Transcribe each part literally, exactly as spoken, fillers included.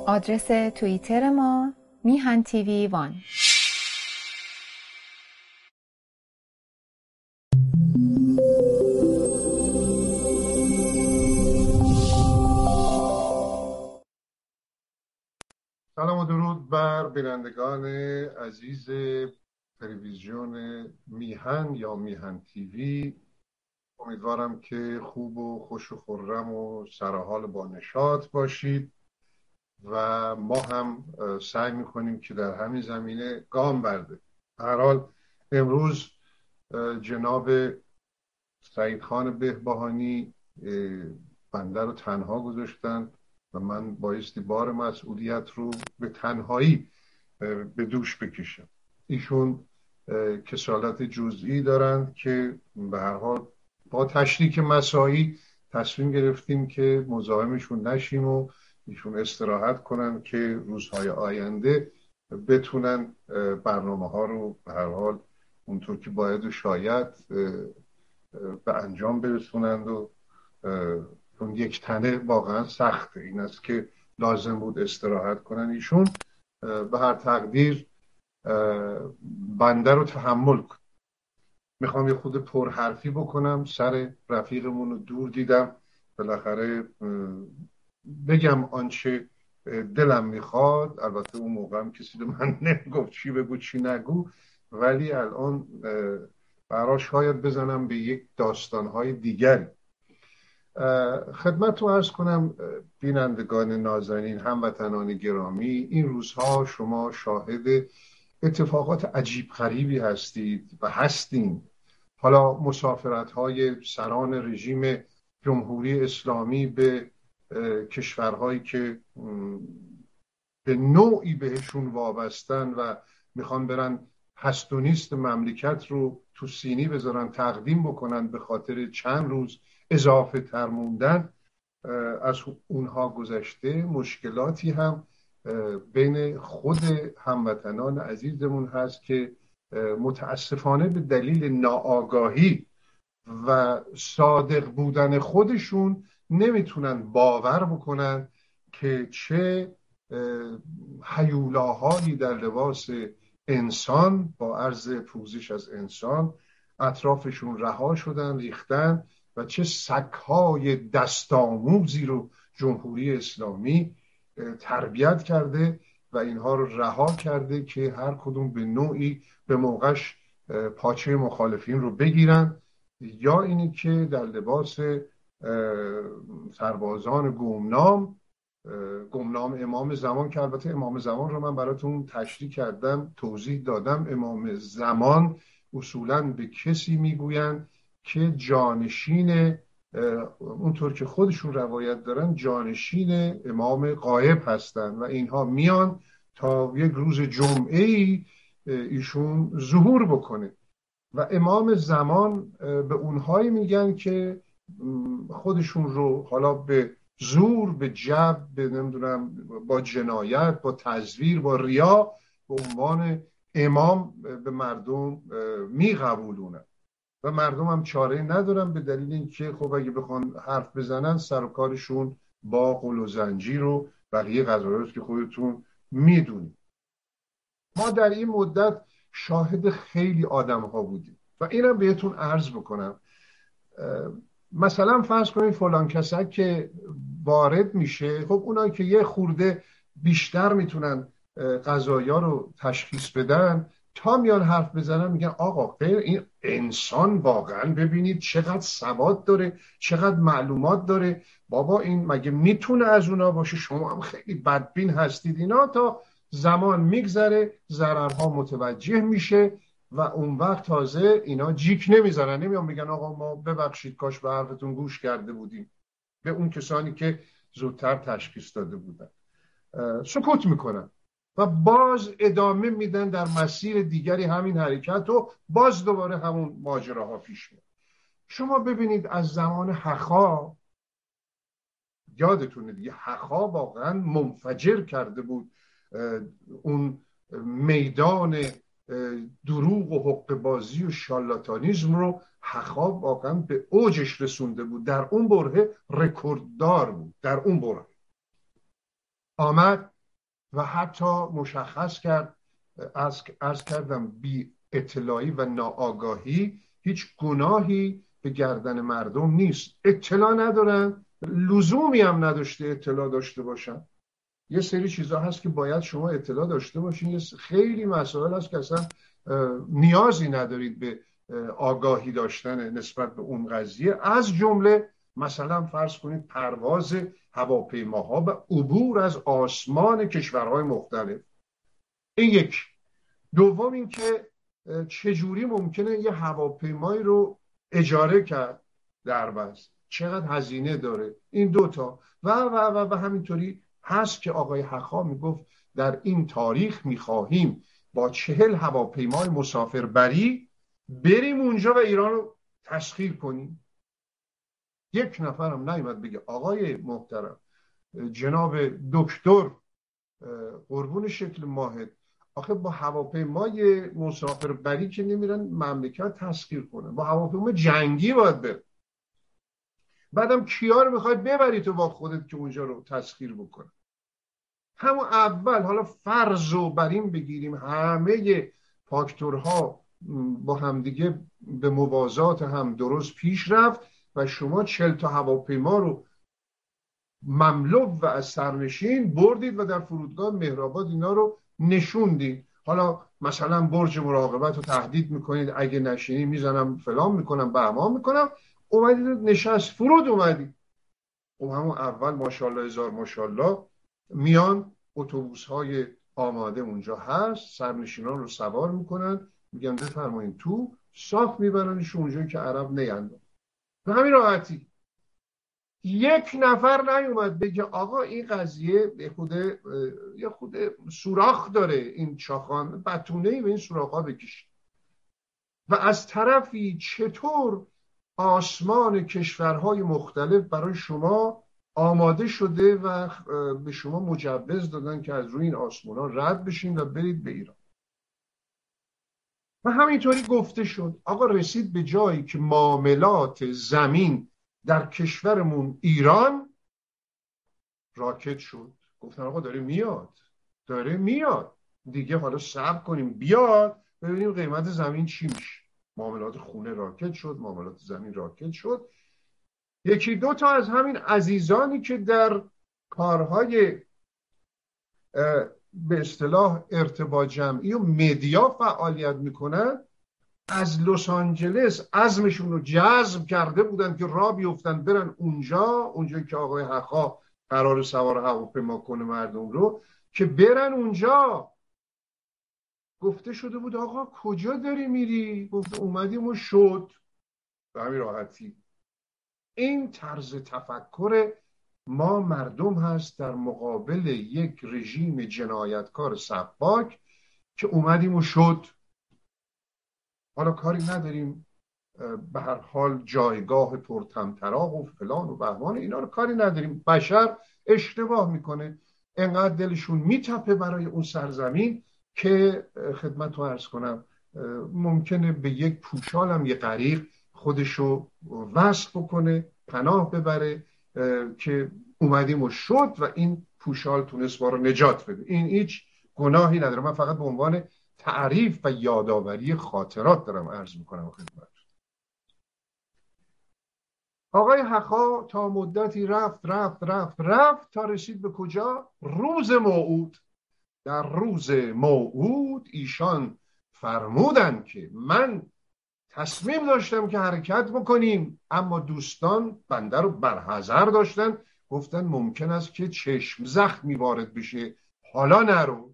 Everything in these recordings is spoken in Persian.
آدرس توییتر ما میهن تیوی وان. سلام و درود بر بینندگان عزیز تلویزیون میهن یا میهن تیوی. امیدوارم که خوب و خوش و خرم و سرحال با نشاط باشید و ما هم سعی میکنیم که در همین زمینه گام برده. هر حال امروز جناب سعید خان بهبهانی بنده رو تنها گذاشتن و من بایستی بار مسئولیت رو به تنهایی به دوش بکشم. ایشون کسالت جزئی دارند که به هر حال با تشریک مساعی تصمیم گرفتیم که مزاحمشون نشیم و ایشون استراحت کنن که روزهای آینده بتونن برنامه ها رو به هر حال اونطور که باید و شاید به انجام برسونند و اون یک تنه واقعا سخته. این است که لازم بود استراحت کنن. ایشون به هر تقدیر بنده رو تحمل کن. میخوام یه خود پرحرفی بکنم، سر رفیقمون رو دور دیدم، بالاخره بگم آنچه دلم میخواد. البته اون موقع هم کسی به من نمیگفت چی بگو چی نگو، ولی الان برای شاید بزنم به یک داستانهای دیگری. خدمت رو عرض کنم بینندگان نازنین، هموطنان گرامی، این روزها شما شاهد اتفاقات عجیب غریبی هستید و هستین. حالا مسافرت های سران رژیم جمهوری اسلامی به کشورهایی که به نوعی بهشون وابستن و میخوان برن هست و نیست مملکت رو تو سینی بذارن تقدیم بکنن به خاطر چند روز اضافه تر موندن، از اونها گذشته مشکلاتی هم بین خود هموطنان عزیزمون هست که متاسفانه به دلیل ناآگاهی و صادق بودن خودشون نمیتونن باور بکنن که چه هیولاهایی در لباس انسان با عرض پوزش از انسان اطرافشون رها شدن، ریختن و چه سگ‌های دستآموزی رو جمهوری اسلامی تربیت کرده و اینها رو رها کرده که هر کدوم به نوعی به موقعش پاچه مخالفین رو بگیرن، یا اینی که در لباس سربازان گمنام گمنام امام زمان، که البته امام زمان رو من براتون تشریح کردم، توضیح دادم. امام زمان اصولاً به کسی میگوین که جانشین، اونطور که خودشون روایت دارن، جانشین امام غایب هستن و اینها میان تا یک روز جمعه‌ای ایشون ظهور بکنه و امام زمان به اونهایی میگن که خودشون رو حالا به زور، به جبر، به نمیدونم با جنایت، با تزویر، با ریا به عنوان امام به مردم میقبولونن و مردم هم چاره ندارن، به دلیل اینکه خب اگه بخوان حرف بزنن سر و کارشون با قل و زنجیر و بقیه قضایاست که خودتون میدونید. ما در این مدت شاهد خیلی آدم ها بودیم و اینم بهتون عرض بکنم. مثلا فرض کنید فلان کسک که وارد میشه، خب اونایی که یه خورده بیشتر میتونن قضایا رو تشخیص بدن تا میان حرف بزنن میگن آقا خیر، این انسان واقعا ببینید چقدر سواد داره، چقدر معلومات داره، بابا این مگه میتونه از اونا باشه، شما هم خیلی بدبین هستید. اینا تا زمان میگذره ضررها متوجه میشه و اون وقت تازه اینا جیک نمیزنن، نمیان میگن آقا ما ببخشید کاش به حرفتون گوش کرده بودیم، به اون کسانی که زودتر تشخیص داده بودن. سکوت میکنن و باز ادامه میدن در مسیر دیگری همین حرکت و باز دوباره همون ماجراها پیش میاد. شما ببینید از زمان حخا، یادتونه دیگه، حخا واقعا منفجر کرده بود اون میدان دروغ و حقه بازی و شارلاتانیسم رو. حخا واقعا به اوجش رسونده بود، در اون بره رکورددار بود. در اون بره آمد و حتی مشخص کرد، از از کردم بی اطلاعی و ناآگاهی هیچ گناهی به گردن مردم نیست. اطلاع ندارن، لزومی هم نداشته اطلاع داشته باشن. یه سری چیزا هست که باید شما اطلاع داشته باشین. یه خیلی مسائل هست که اصلا نیازی ندارید به آگاهی داشتن نسبت به اون قضیه. از جمله مثلا فرض کنید پرواز هواپیماها و عبور از آسمان کشورهای مختلف. این یک. دوم این که چجوری ممکنه یه هواپیمایی رو اجاره کرد در بس، چقدر هزینه داره. این دوتا و و و و همینطوری هست که آقای حقا میگفت در این تاریخ میخواهیم با چهل هواپیمای مسافربری بریم اونجا و ایران رو تسخیر کنیم. یک نفرم نیومد بگه آقای محترم جناب دکتر قربون شکل ماهت، آخه با هواپیمای مسافربری که نمیرن مملکت تسخیر کنن، با هواپیمای جنگی باید بره. بعدم کیا رو میخوای ببری تو با خودت که اونجا رو تسخیر بکنه؟ همون اول حالا فرض رو بر این بگیریم همه فاکتورها با همدیگه به موازات هم درست پیش رفت و شما چل تا هواپیما رو مملو و از سرنشین بردید و در فرودگاه مهرآباد اینا رو نشوندید. حالا مثلا برج مراقبت رو تهدید میکنید اگه نشینی میزنم فلان میکنم بهمان میکنم. اومدید نشست فرود اومدید. و همون اول ماشاءالله هزار ماشاءالله میان اتوبوس های آماده اونجا هست، سرنشینان رو سوار میکنن، میگن بفرمایید تو، صاف میبرنش اونجا که عرب نیندن. به همین راحتی. یک نفر نیومد بگه آقا این قضیه یه خود یه خود سوراخ داره، این چاخان بتونه‌ای به این سوراخ‌ها بکشید. و از طرفی چطور آسمان کشورهای مختلف برای شما آماده شده و به شما مجوز دادن که از روی این آسمان‌ها رد بشین و برید به ایران. و همینطوری گفته شد. آقا رسید به جایی که معاملات زمین در کشورمون ایران راکت شد. گفتن آقا داره میاد داره میاد دیگه، حالا صبر کنیم بیاد ببینیم قیمت زمین چی میشه. معاملات خونه راکت شد، معاملات زمین راکت شد. یکی دو تا از همین عزیزانی که در کارهای به اصطلاح ارتباط جمعی و مدیا فعالیت میکنن از لس آنجلس عزمشون رو جذب کرده بودن که راه بیفتن برن اونجا اونجا که آقای حقا قرار سوار هواپیما کنه مردم رو، که برن اونجا. گفته شده بود آقا کجا داری میری؟ گفت اومدیم و شد. به همین راحتی. این طرز تفکر ما مردم هست در مقابل یک رژیم جنایتکار سفاک که اومدیم و شد. حالا کاری نداریم به هر حال جایگاه پرطمطراق و فلان و بهمان اینا رو کاری نداریم. بشر اشتباه میکنه، انقدر دلشون میتپه برای اون سرزمین که خدمت رو عرض کنم ممکنه به یک پوشال هم یه غریق خودشو وصل بکنه، پناه ببره که اومدیم و شد و این پوشال تونست ما رو نجات بده. این هیچ گناهی نداره. من فقط به عنوان تعریف و یادآوری خاطرات دارم عرض میکنم خدمت. آقای حقا تا مدتی رفت رفت رفت رفت تا رسید به کجا؟ روز موعود. در روز موعود ایشان فرمودن که من تصمیم داشتم که حرکت بکنیم، اما دوستان بنده رو برحذر داشتن، گفتن ممکن است که چشم زخمی وارد بشه، حالا نرو.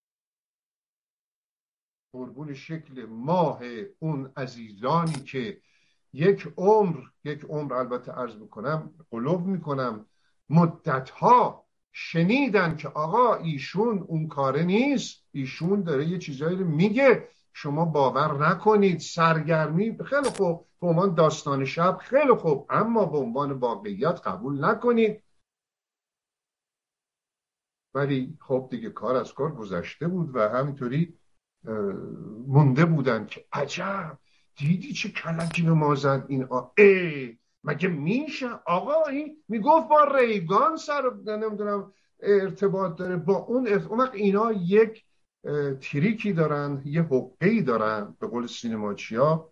قربون شکل ماه اون عزیزانی که یک عمر یک عمر البته عرض بکنم قلوب میکنم مدتها شنیدن که آقا ایشون اون کاره نیست، ایشون داره یه چیزایی رو میگه شما باور نکنید، سرگرمی خیلی خوب به عنوان داستان شب خیلی خوب، اما به عنوان واقعیت قبول نکنید. ولی خب دیگه کار از کار گذشته بود و همینطوری مونده بودن که عجب دیدی چه کلکی به ما زد این آ ای مگه میشه آقا این میگفت با ریگان سر نمیدونم ارتباط داره با اون ارتباط. اون وقت اینا یک تریکی دارن، یه حقه‌ای دارن، به قول سینماچیا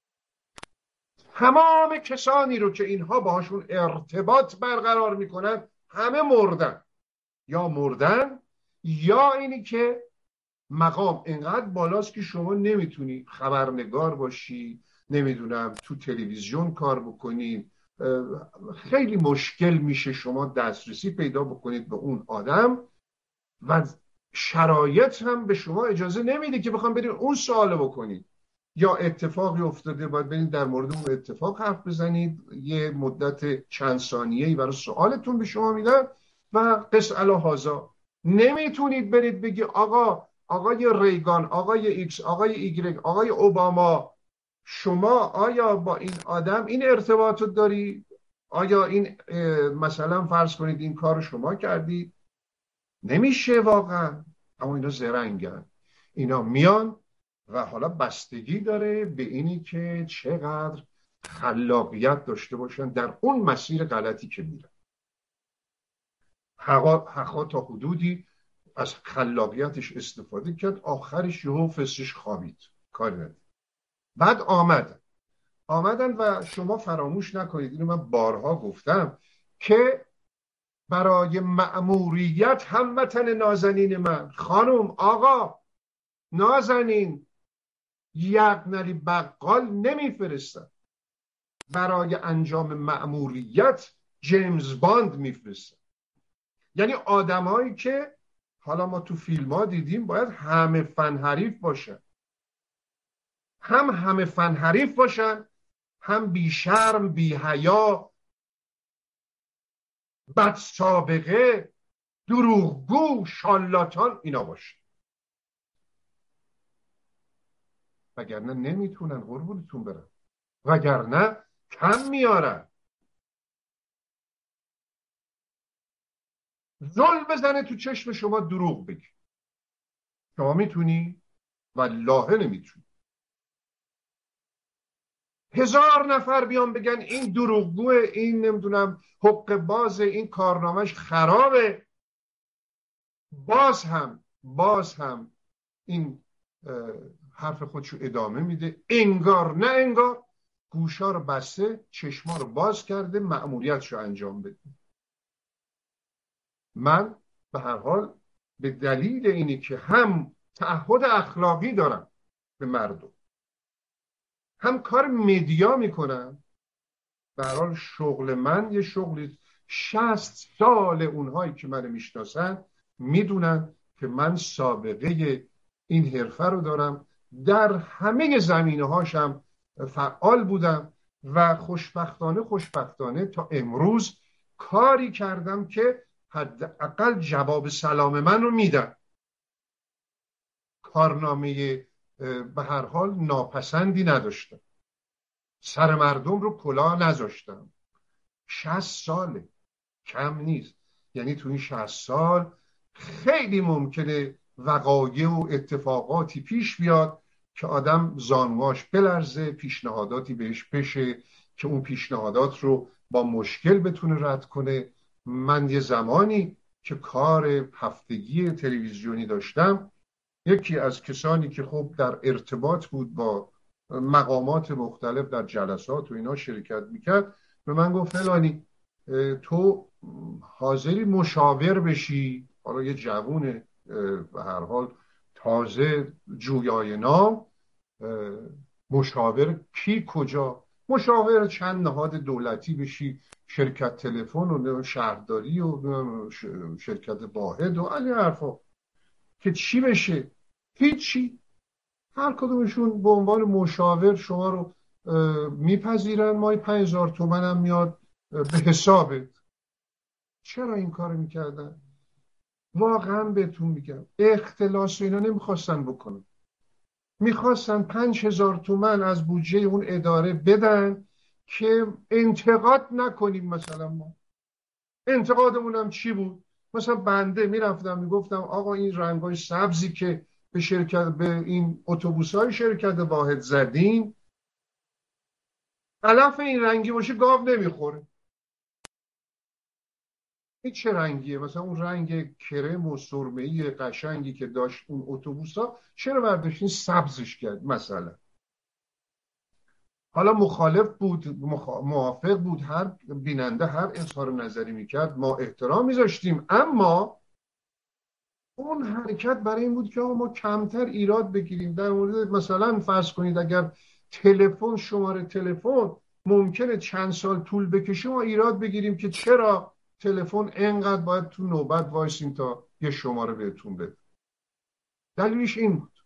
تمام کسانی رو که اینها باهاشون ارتباط برقرار میکنن همه مردن، یا مردن یا اینی که مقام اینقدر بالاست که شما نمیتونی خبرنگار باشی، نمیدونم تو تلویزیون کار بکنی، خیلی مشکل میشه شما دسترسی پیدا بکنید به اون آدم و شرایط هم به شما اجازه نمیده که بخوام برید اون سوالو بکنید. یا اتفاقی افتاده باید برید در مورد اون اتفاق حرف بزنید، یه مدت چند ثانیه‌ای برای سوالتون به شما میدن و قص الهازا. نمیتونید برید بگی آقا آقای ریگان، آقای ایکس، آقای ایگرگ، آقای اوباما، شما آیا با این آدم این ارتباط داری؟ آیا این مثلا فرض کنید این کار شما کردی؟ نمیشه واقعا. اما اینا زرنگن، اینا میان و حالا بستگی داره به اینی که چقدر خلاقیت داشته باشن در اون مسیر غلطی که میرن. حقا تا حدودی از خلاقیتش استفاده کرد، آخرش یهو فسش خوابید، کاری ندید. بعد آمدن آمدن و شما فراموش نکنید، اینو من بارها گفتم که برای مأموریت هموطن نازنین من، خانم، آقا، نازنین، یقنری بقال نمیفرستن، برای انجام مأموریت جیمز باند میفرستن. یعنی آدمایی که حالا ما تو فیلم ها دیدیم باید همه فن حریف باشن، هم همه فن حریف باشن، هم بی شرم، بی حیا، بد سابقه، دروغگو، شالاتان اینا باشن، وگرنه نمیتونن قربونتون برن، وگرنه کم میارن. زل بزنه تو چشم شما دروغ بگی، شما میتونی؟ والله نمیتونی. هزار نفر بیان بگن این دروغگوه، این نمیدونم حق باز، این کارنامهش خرابه، باز هم باز هم این حرف خودشو ادامه میده، انگار نه انگار گوشا رو بسته، چشما رو باز کرده، مأموریتشو انجام بده. من به هر حال به دلیل اینی که هم تعهد اخلاقی دارم به مردم، هم کار مدیا میکنم، به هر حال شغل من یه شغلی، شصت سال اونهایی که من میشناسن میدونن که من سابقه این حرفه رو دارم، در همه زمینه هاشم فعال بودم و خوشبختانه خوشبختانه تا امروز کاری کردم که حداقل جواب سلام من رو میدن. کارنامه به هر حال ناپسندی نداشتم، سر مردم رو کلاه نذاشتم. شصت ساله، کم نیست. یعنی تو این شصت سال خیلی ممکنه وقایع و اتفاقاتی پیش بیاد که آدم زانواش بلرزه، پیشنهاداتی بهش بشه که اون پیشنهادات رو با مشکل بتونه رد کنه. من یه زمانی که کار هفتگی تلویزیونی داشتم، یکی از کسانی که خب در ارتباط بود با مقامات مختلف در جلسات و اینا شرکت میکرد، به من گفت فلانی تو حاضری مشاور بشی؟ حالا یه جوون به هر حال تازه جویای نام، مشاور کی کجا؟ مشاور چند نهاد دولتی بشی، شرکت تلفن و شهرداری و شرکت واحد و این حرفا. که چی بشه؟ هیچی. هر کدومشون به عنوان مشاور شما رو میپذیرن، مای پنج هزار تومن هم میاد به حسابت. چرا این کار میکردن؟ واقعا بهتون میگم اختلاس اینا نمیخواستن بکنن، میخواستن پنج هزار تومن از بودجه اون اداره بدن که انتقاد نکنیم. مثلا ما انتقادمون هم چی بود؟ مثلا بنده میرفتم میگفتم آقا این رنگای سبزی که به شرکت به این اتوبوس‌های شرکت واحد زدین، علف این رنگی باشه گاو نمیخوره. این چه رنگیه؟ مثلا اون رنگ کرم و سرمه‌ای قشنگی که داشت اون اتوبوسا، چرا برداشتین سبزش کرد مثلا؟ حالا مخالف بود، مخ... موافق بود، هر بیننده هر اظهار نظری میکرد ما احترام میذاشتیم، اما اون حرکت برای این بود که ما کمتر ایراد بگیریم. در مورد مثلا فرض کنید اگر تلفن، شماره تلفن ممکنه چند سال طول بکشه، ما ایراد بگیریم که چرا تلفن انقدر باید تو نوبت وایسیم تا یه شماره بهتون بده. دلیلش این بود.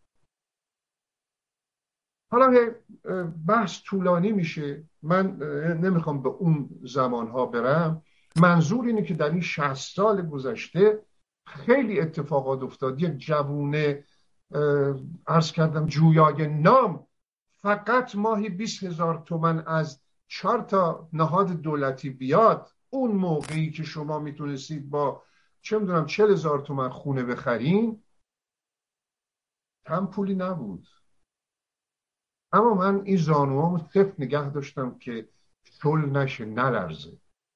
حالا بحث طولانی میشه، من نمیخوام به اون زمانها برم. منظور اینه که در این شصت سال گذشته خیلی اتفاقات افتاد. یک جوونه عرض کردم جویای نام فقط ماهی بیست هزار تومن از چهار تا نهاد دولتی بیاد، اون موقعی که شما میتونستید با چه میدونم چل هزار تومن خونه بخرین، هم پولی نبود. اما من این زانوامو صفر نگه داشتم که شل نشه، نلرزه.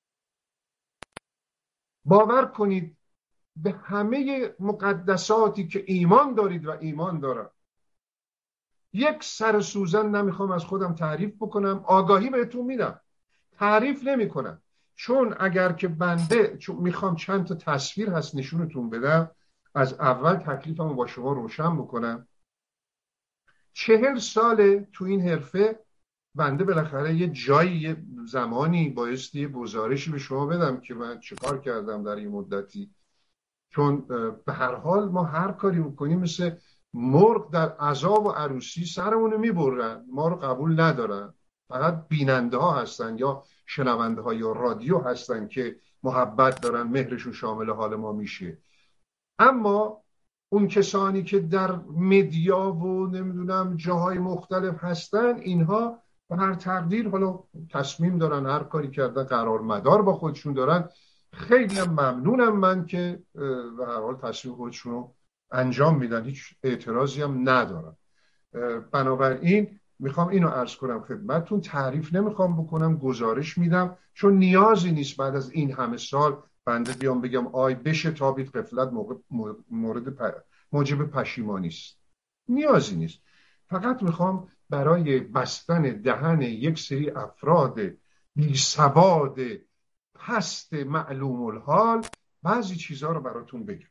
باور کنید به همه مقدساتی که ایمان دارید و ایمان دارم، یک سر سوزن نمیخوام از خودم تعریف بکنم، آگاهی بهتون میدم، تعریف نمی کنم. چون اگر که بنده، چون میخوام چند تا تصویر هست نشونتون بدم، از اول تکلیفمو با شما روشن بکنم. چهل ساله تو این حرفه، بنده بالاخره یه جایی، یه زمانی بایستی یه گزارشی به شما بدم که من چیکار کردم در این مدتی. چون به هر حال ما هر کاری میکنیم مثل مرغ در عذاب و عروسی سرمونو میبرن، ما رو قبول ندارن. فقط بیننده ها هستن یا شنونده ها یا رادیو هستن که محبت دارن، مهرشون شامل حال ما میشه. اما اون کسانی که در مدیا و نمیدونم جاهای مختلف هستن، اینها به هر تقدیر حالا تصمیم دارن، هر کاری کردن قرار مدار با خودشون دارن. خیلی هم ممنونم من که به هر حال تصمیم خودشون رو انجام میدن، هیچ اعتراضی هم ندارم. بنابراین میخوام اینو عرض کنم خدمتتون، تعریف نمیخوام بکنم، گزارش میدم، چون نیازی نیست بعد از این همه سال بنده بیام بگم آی بشه تابید غفلت مورد موجب پشیمانی است. نیازی نیست. فقط میخوام برای بستن دهن یک سری افراد بی سواد پست معلوم الحال بعضی چیزها رو براتون بگم.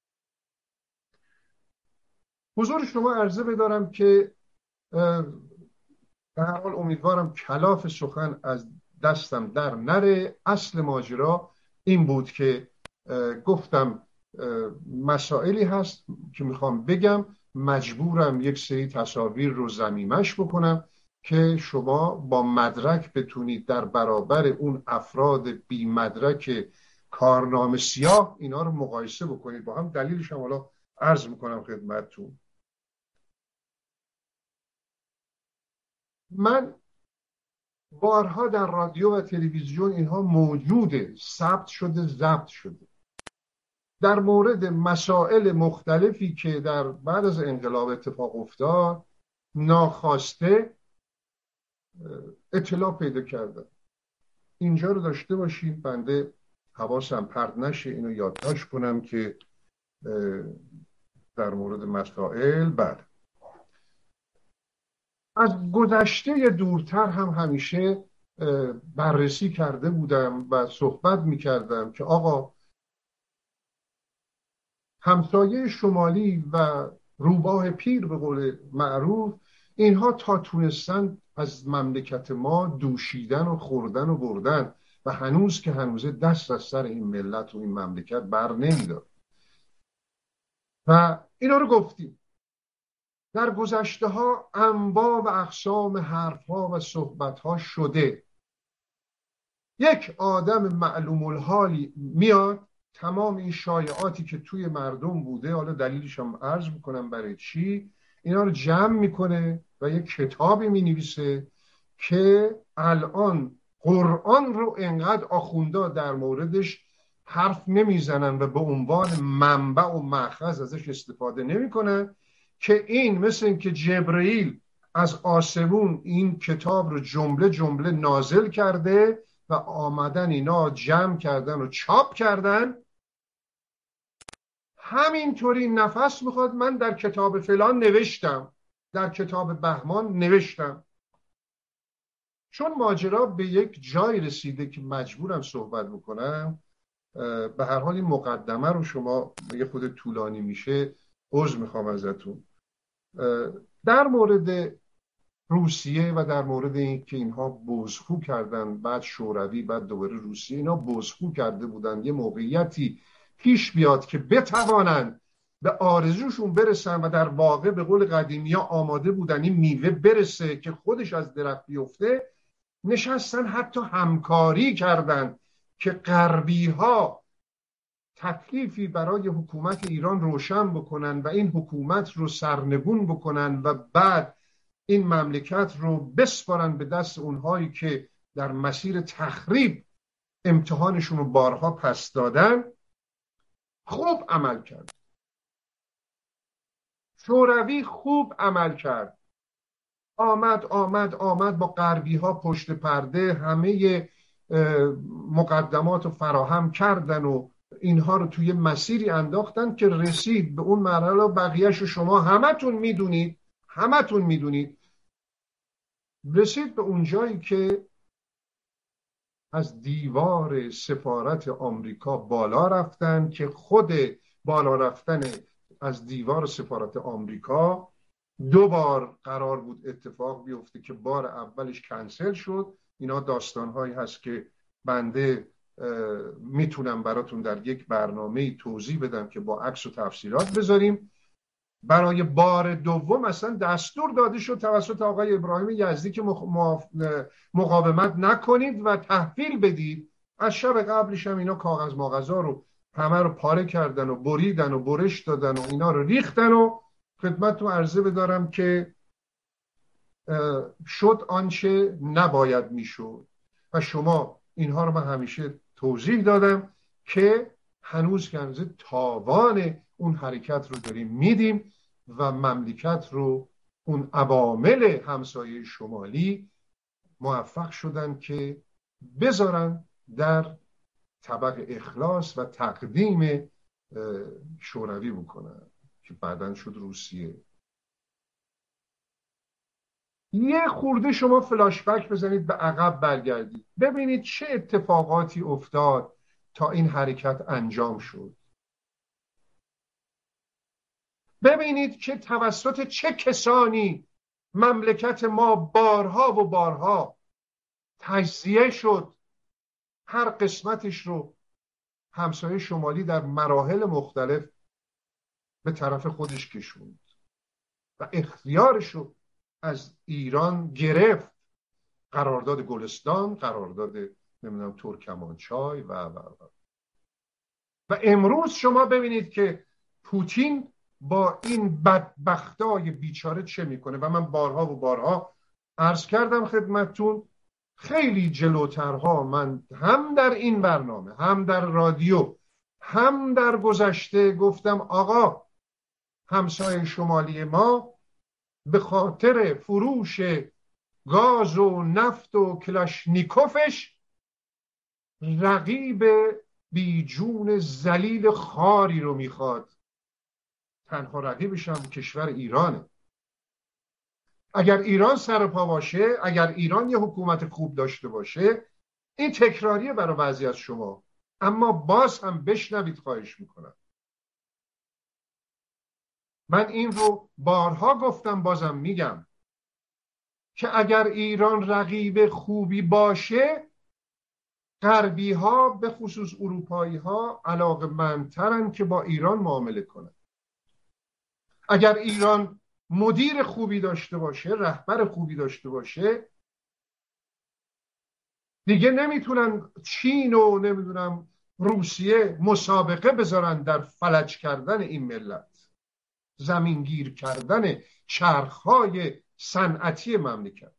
حضور شما عرضه بدارم که به هر حال امیدوارم کلاف سخن از دستم در نره. اصل ماجرا این بود که گفتم مسائلی هست که میخوام بگم، مجبورم یک سری تصاویر رو ضمیمش بکنم که شما با مدرک بتونید در برابر اون افراد بی مدرک کارنامه سیاه اینا رو مقایسه بکنید با هم. دلیلش هم حالا عرض میکنم خدمتتون. من بارها در رادیو و تلویزیون اینها موجوده، ثبت شده، ضبط شده، در مورد مسائل مختلفی که در بعد از انقلاب اتفاق افتاد ناخواسته اطلاع پیدا کردم. اینجا رو داشته باشید، بنده حواسم پرت نشه، اینو یادداشت کنم که در مورد مسائل بعد از گذشته دورتر هم همیشه بررسی کرده بودم و صحبت میکردم که آقا همسایه شمالی و روباه پیر به قول معروف، اینها تا تونستن از مملکت ما دوشیدن و خوردن و بردن و هنوز که هنوزه دست از سر این ملت و این مملکت بر نمیدار و اینا رو گفتیم. در گذشته ها انواع و اقسام حرف ها و صحبت ها شده. یک آدم معلوم الحالی میاد تمام این شایعاتی که توی مردم بوده، حالا دلیلش هم عرض میکنم برای چی، اینا رو جمع میکنه و یک کتابی مینویسه که الان قرآن رو انقدر آخوندا در موردش حرف نمیزنن و به عنوان منبع و مأخذ ازش استفاده نمیکنن، که این مثل این که جبرئیل از آسمون این کتاب رو جمله جمله نازل کرده و آمدن اینا جمع کردن و چاپ کردن، همینطوری نفس میخواد من در کتاب فلان نوشتم، در کتاب بهمان نوشتم. چون ماجرا به یک جای رسیده که مجبورم صحبت بکنم، به هر حال این مقدمه رو شما یه خود طولانی میشه، عذر میخوام ازتون. در مورد روسیه و در مورد این که اینها بزخو کردن، بعد شوروی، بعد دوباره روسیه، اینا بزخو کرده بودن یه موقعیتی پیش بیاد که بتوانند به آرزوشون برسن و در واقع به قول قدیمی ها آماده بودن این میوه برسه که خودش از درخت بیفته، نشستن حتی همکاری کردن که غربی ها تکلیفی برای حکومت ایران روشن بکنن و این حکومت رو سرنگون بکنن و بعد این مملکت رو بسپارن به دست اونهایی که در مسیر تخریب امتحانشون رو بارها پس دادن. خوب عمل کرد، شوروی خوب عمل کرد، آمد آمد آمد با غربی ها پشت پرده همه مقدمات رو فراهم کردن و اینها رو توی مسیری انداختن که رسید به اون مرحله. بقیهش رو شما همتون میدونید، همتون میدونید. رسید به اون جایی که از دیوار سفارت آمریکا بالا رفتن که خود بالا رفتن از دیوار سفارت آمریکا دو بار قرار بود اتفاق بیفته که بار اولش کنسل شد. اینا داستانهایی هست که بنده میتونم براتون در یک برنامه توضیح بدم که با عکس و تفصیلات بذاریم. برای بار دوم اصلا دستور داده شد توسط آقای ابراهیم یزدی که مقاومت نکنید و تحویل بدید. از شب قبلش هم اینا کاغذ ماغذا رو همه رو پاره کردن و بریدن و برش دادن و اینا رو ریختن و خدمتتون عرضه بدارم که شد آنچه نباید میشد. و شما اینها رو من همیشه توضیح دادم که هنوز کنزه تاوان اون حرکت رو داریم میدیم و مملکت رو اون عوامل همسایه شمالی موفق شدن که بذارن در طبق اخلاص و تقدیم شوروی بکنن که بعداً شد روسیه. یه خورده شما فلاشبک بزنید، به عقب برگردید، ببینید چه اتفاقاتی افتاد تا این حرکت انجام شد. ببینید که توسط چه کسانی مملکت ما بارها و بارها تجزیه شد. هر قسمتش رو همسایه شمالی در مراحل مختلف به طرف خودش کشوند و اختیارش رو از ایران گرفت. قرارداد گلستان، قرارداد نمیدونم ترکمانچای و و و و امروز شما ببینید که پوتین با این بدبختای بیچاره چه میکنه. و من بارها و بارها عرض کردم خدمتتون، خیلی جلوترها من هم در این برنامه، هم در رادیو، هم در گذشته گفتم آقا همسایه شمالی ما به خاطر فروش گاز و نفت و کلاشنیکوفش رقیب بیجون ذلیل خاری رو میخواد. تنها رقیبش هم کشور ایرانه. اگر ایران سر پا باشه، اگر ایران یه حکومت خوب داشته باشه، این تکراریه برای بعضی از شما، اما باز هم بشنوید خواهش میکنم. من این رو بارها گفتم، بازم میگم که اگر ایران رقیب خوبی باشه، غربی ها به خصوص اروپایی ها علاقه‌مندترن که با ایران معامله کنن. اگر ایران مدیر خوبی داشته باشه، رهبر خوبی داشته باشه، دیگه نمیتونن چین و نمیدونم روسیه مسابقه بذارن در فلج کردن این ملت، زمینگیر کردن چرخهای صنعتی مملکت.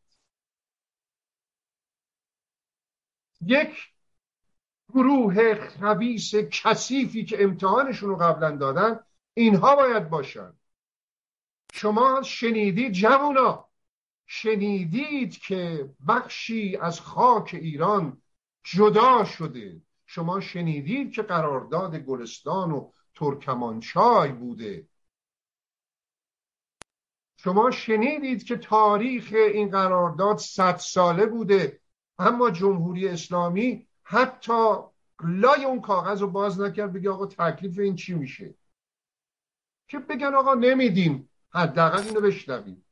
یک گروه خبیث کثیفی که امتحانشون رو قبلا دادن، اینها باید باشن. شما شنیدید جوونا، شنیدید که بخشی از خاک ایران جدا شده. شما شنیدید که قرارداد گلستان و ترکمانچای بوده. شما شنیدید که تاریخ این قرارداد صد ساله بوده، اما جمهوری اسلامی حتی لای اون کاغذ رو باز نکرد بگه آقا تکلیف این چی میشه، که بگن آقا نمیدیم، حداقل اینو بشنویم.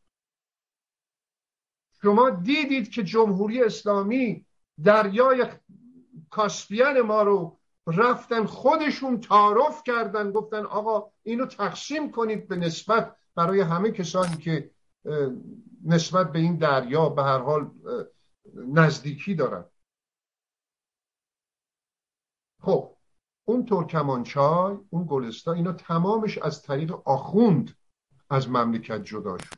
شما دیدید که جمهوری اسلامی دریای کاسپین ما رو رفتن خودشون تعارف کردن، گفتن آقا اینو تقسیم کنید به نسبت برای همه کسانی که نسبت به این دریا به هر حال نزدیکی دارن. خب اون ترکمانچای، اون گلستان، اینا تمامش از طریق آخوند از مملکت جدا شد.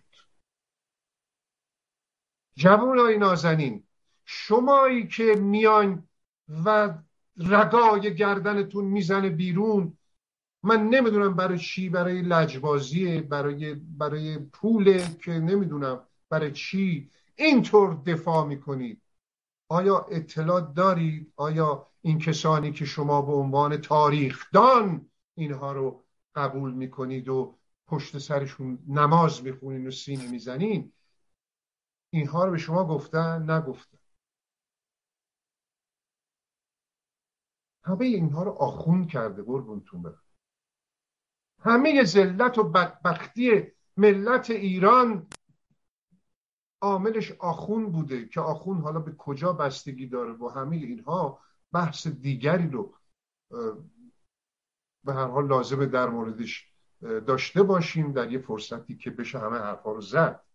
جوانای نازنین، شمایی که میان و رگای گردنتون میزنه بیرون، من نمیدونم برای چی، برای لجبازیه، برای برای پوله، که نمیدونم برای چی اینطور دفاع میکنید. آیا اطلاع دارید؟ آیا این کسانی که شما به عنوان تاریخدان اینها رو قبول میکنید و پشت سرشون نماز میخونین و سینه میزنین، اینها رو به شما گفتن؟ نگفتن. همه اینها رو آخوند کرده. قربونتون برم. همه ذلت و بدبختی ملت ایران عاملش آخوند بوده، که آخوند حالا به کجا بستگی داره و همه اینها بحث دیگری رو به هر حال لازمه در موردش داشته باشیم در یه فرصتی که بشه همه حرفا رو زد.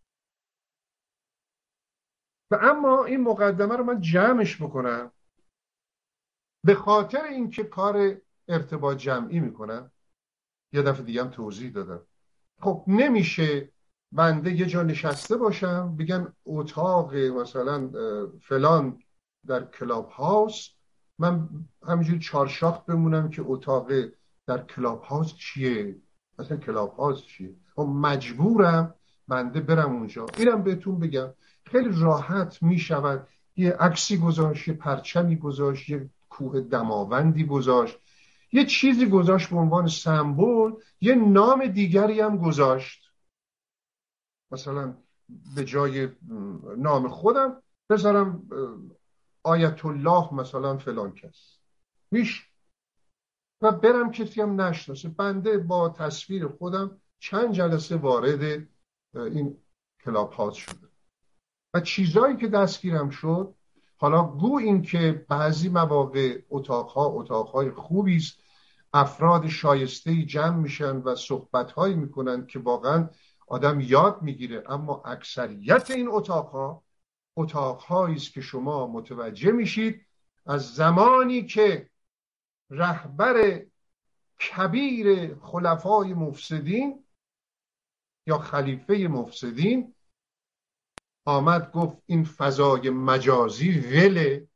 و اما این مقدمه رو من جمعش بکنم به خاطر اینکه کار ارتباط جمعی میکنم. یه دفعه دیگه هم توضیح دادم. خب نمیشه بنده یه جا نشسته باشم بگم اتاق مثلا فلان در کلاب هاوس، من همینجوری چارشاخ بمونم که اتاق در کلاب هاوس چیه، مثلا کلاب هاوس چیه. خب مجبورم بنده برم اونجا. اینم بهتون بگم خیلی راحت میشود یه عکسی گذاشت، یه پرچمی گذاشت، یه کوه دماوندی گذاشت، یه چیزی گذاشت به عنوان سمبل، یه نام دیگری هم گذاشت. مثلا به جای نام خودم بذارم آیت الله مثلا فلان کس، میشه. و برم کسی هم نشناسه، بنده با تصویر خودم چند جلسه وارد این کلاب هاوس شده و چیزایی که دستگیرم شد. حالا گو این که بعضی مواقع اتاقها اتاقهای خوبی است، افراد شایسته‌ای جمع میشن و صحبت‌هایی میکنن که واقعا آدم یاد میگیره، اما اکثریت این اتاقها اتاقهایی است که شما متوجه میشید از زمانی که رهبر کبیر خلفای مفسدین یا خلیفه مفسدین آمد گفت این فضای مجازی وله.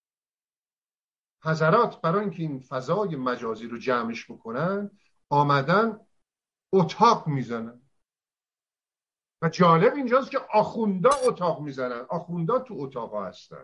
حضرات برای اینکه این فضای مجازی رو جمعش بکنن آمدن اتاق میزنن. و جالب اینجاست که آخوندا اتاق میزنن. آخوندا تو اتاقا هستن.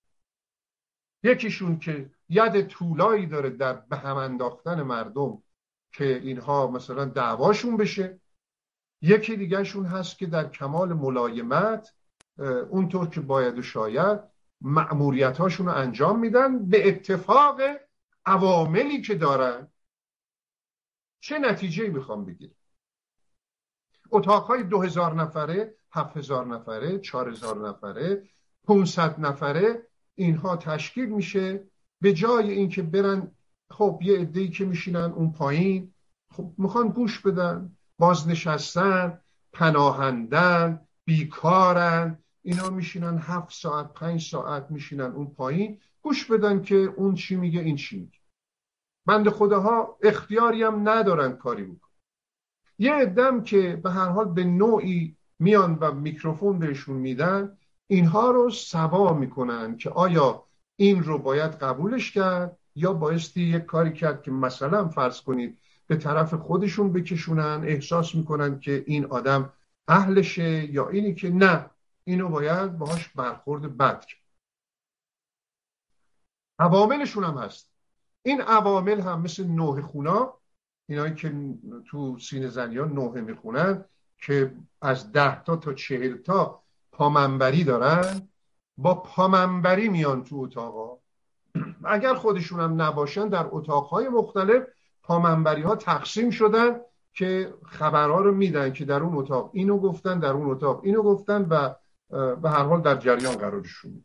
یکیشون که ید طولایی داره در به هم انداختن مردم که اینها مثلا دعواشون بشه، یکی دیگهشون هست که در کمال ملایمت اونطور که باید و شاید مأموریت هاشون رو انجام میدن به اتفاق عواملی که دارن. چه نتیجه‌ای میخوام بگیرم؟ اتاقهای دو هزار نفره، هفت هزار نفره، چهار هزار نفره، پونصد نفره اینها تشکیل میشه. به جای اینکه برن خب یه عده‌ای که میشینن اون پایین خب میخوان گوش بدن، بازنشستن، پناهندن، بیکارن، اینا میشینن هفت ساعت پنج ساعت میشینن اون پایین گوش بدن که اون چی میگه این چی میگه. بنده خداها اختیاری هم ندارن کاری بکن. یه عده‌ام که به هر حال به نوعی میان و میکروفون بهشون میدن، اینها رو سوا میکنن که آیا این رو باید قبولش کرد یا بایستی یک کاری کرد که مثلا فرض کنید به طرف خودشون بکشونن، احساس میکنن که این آدم اهلشه، یا اینی که نه اینو باید باهاش برخورد بد کرد. عواملشون هم هست. این عوامل هم مثل نوحه خونا، اینایی که تو سینه زنی ها نوحه میخونن که از ده تا تا چهل تا پامنبری دارن، با پامنبری میان تو اتاقا. اگر خودشون هم نباشن در اتاقهای مختلف پامنبری ها تقسیم شدن که خبرها رو میدن که در اون اتاق اینو گفتن، در اون اتاق اینو گفتن و به هر حال در جریان قرارشون.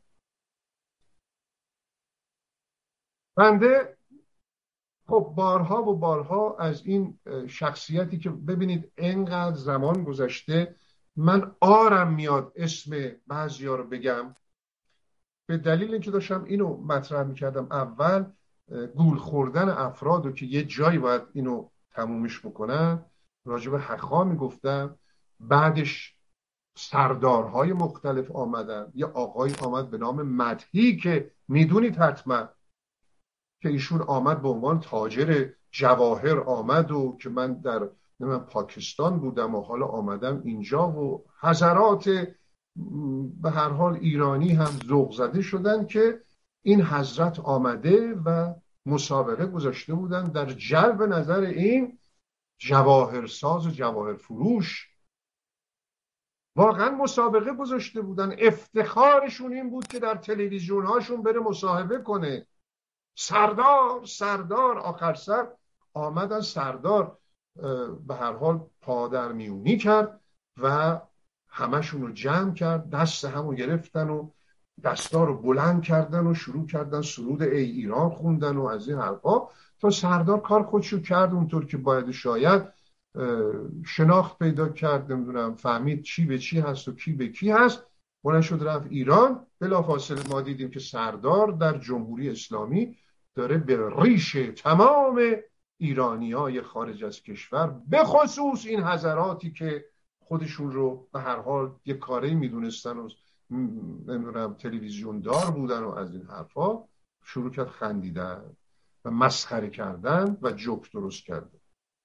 بنده خب بارها و بارها از این شخصیتی که ببینید اینقدر زمان گذشته من آرم میاد اسم بعضیا رو بگم، به دلیل اینکه داشتم اینو مطرح میکردم اول گول خوردن افراد و که یه جایی باید اینو تمومش بکنن، راجع به حقا میگفتم، بعدش سردارهای مختلف آمدن. یه آقای آمد به نام مدحی که میدونید حتما که ایشون آمد به عنوان تاجر جواهر آمد و که من در من پاکستان بودم و حالا آمدم اینجا و حضرات به هر حال ایرانی هم ذوق زده شدن که این حضرت آمده و مسابقه گذاشته بودن در جلب نظر این جواهرساز و جواهر فروش. واقعا مسابقه گذاشته بودن، افتخارشون این بود که در تلویزیون هاشون بره مصاحبه کنه. سردار سردار آخر سر آمدن، سردار به هر حال پادر میونی کرد و همشون رو جمع کرد، دست همو گرفتن و دستا رو بلند کردن و شروع کردن سرود ای ایران خوندن و از این حرفا، تا سردار کار خودشو کرد اونطور که باید، شاید شناخت پیدا کرد، نمیدونم فهمید چی به چی هست و کی به کی هست، بلند شد رفت ایران. بلافاصله ما دیدیم که سردار در جمهوری اسلامی داره به ریش تمام ایرانیای خارج از کشور، به خصوص این حضراتی که خودشون رو به هر حال یک کاری میدونستن و نمیدونم تلویزیون دار بودن و از این حرفا، شروع کرد خندیدن و مسخره کردن و جوک درست کردن.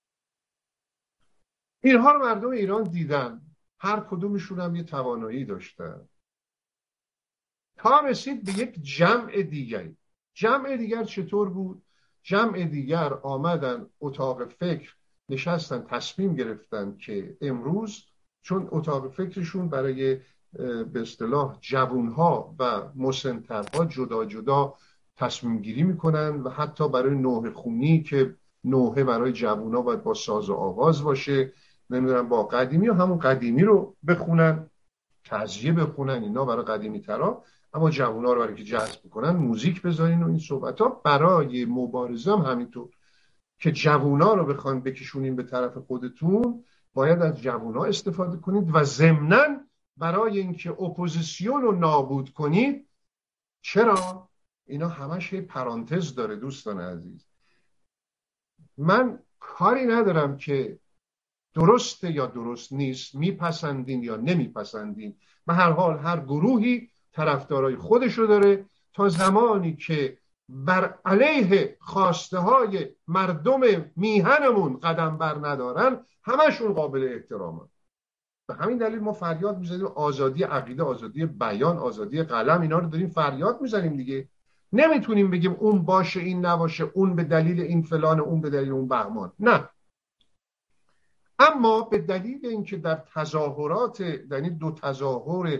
اینها رو مردم ایران دیدن، هر کدومشون هم یه توانایی داشتن، تا رسید به یک جمع دیگری. جمع دیگر چطور بود؟ جمع دیگر آمدن اتاق فکر نشستن، تصمیم گرفتن که امروز، چون اتاق فکرشون برای به اصطلاح جوانها و مسن‌ترها جدا جدا تصمیم گیری میکنن و حتی برای نوحه خونی که نوحه برای جوانها باید با ساز و آواز باشه، نمیدونم با قدیمی و همون قدیمی رو بخونن، تعزیه بخونن اینا برای قدیمی ترا، اما جوونا رو برای که جذب بکنن موزیک بذارین و این صحبت ها. برای مبارزه هم همینطور که جوونا رو بخوان بکشونین به طرف خودتون، باید از جوونا استفاده کنید و ضمناً برای اینکه اپوزیسیون رو نابود کنید. چرا؟ اینا همش یه پرانتز داره دوستان عزیز. من کاری ندارم که درسته یا درست نیست، میپسندین یا نمیپسندین، به هر حال هر گروهی طرفدارای خودشو داره. تا زمانی که بر علیه خواسته های مردم میهنمون قدم بر ندارن، همشون قابل احترامن. به همین دلیل ما فریاد میزنیم آزادی عقیده، آزادی بیان، آزادی قلم، اینا رو داریم فریاد میزنیم دیگه. نمیتونیم بگیم اون باشه این نباشه، اون به دلیل این فلان، اون به دلیل اون بهمان، نه. اما به دلیل اینکه در تظاهرات، یعنی دو تظاهر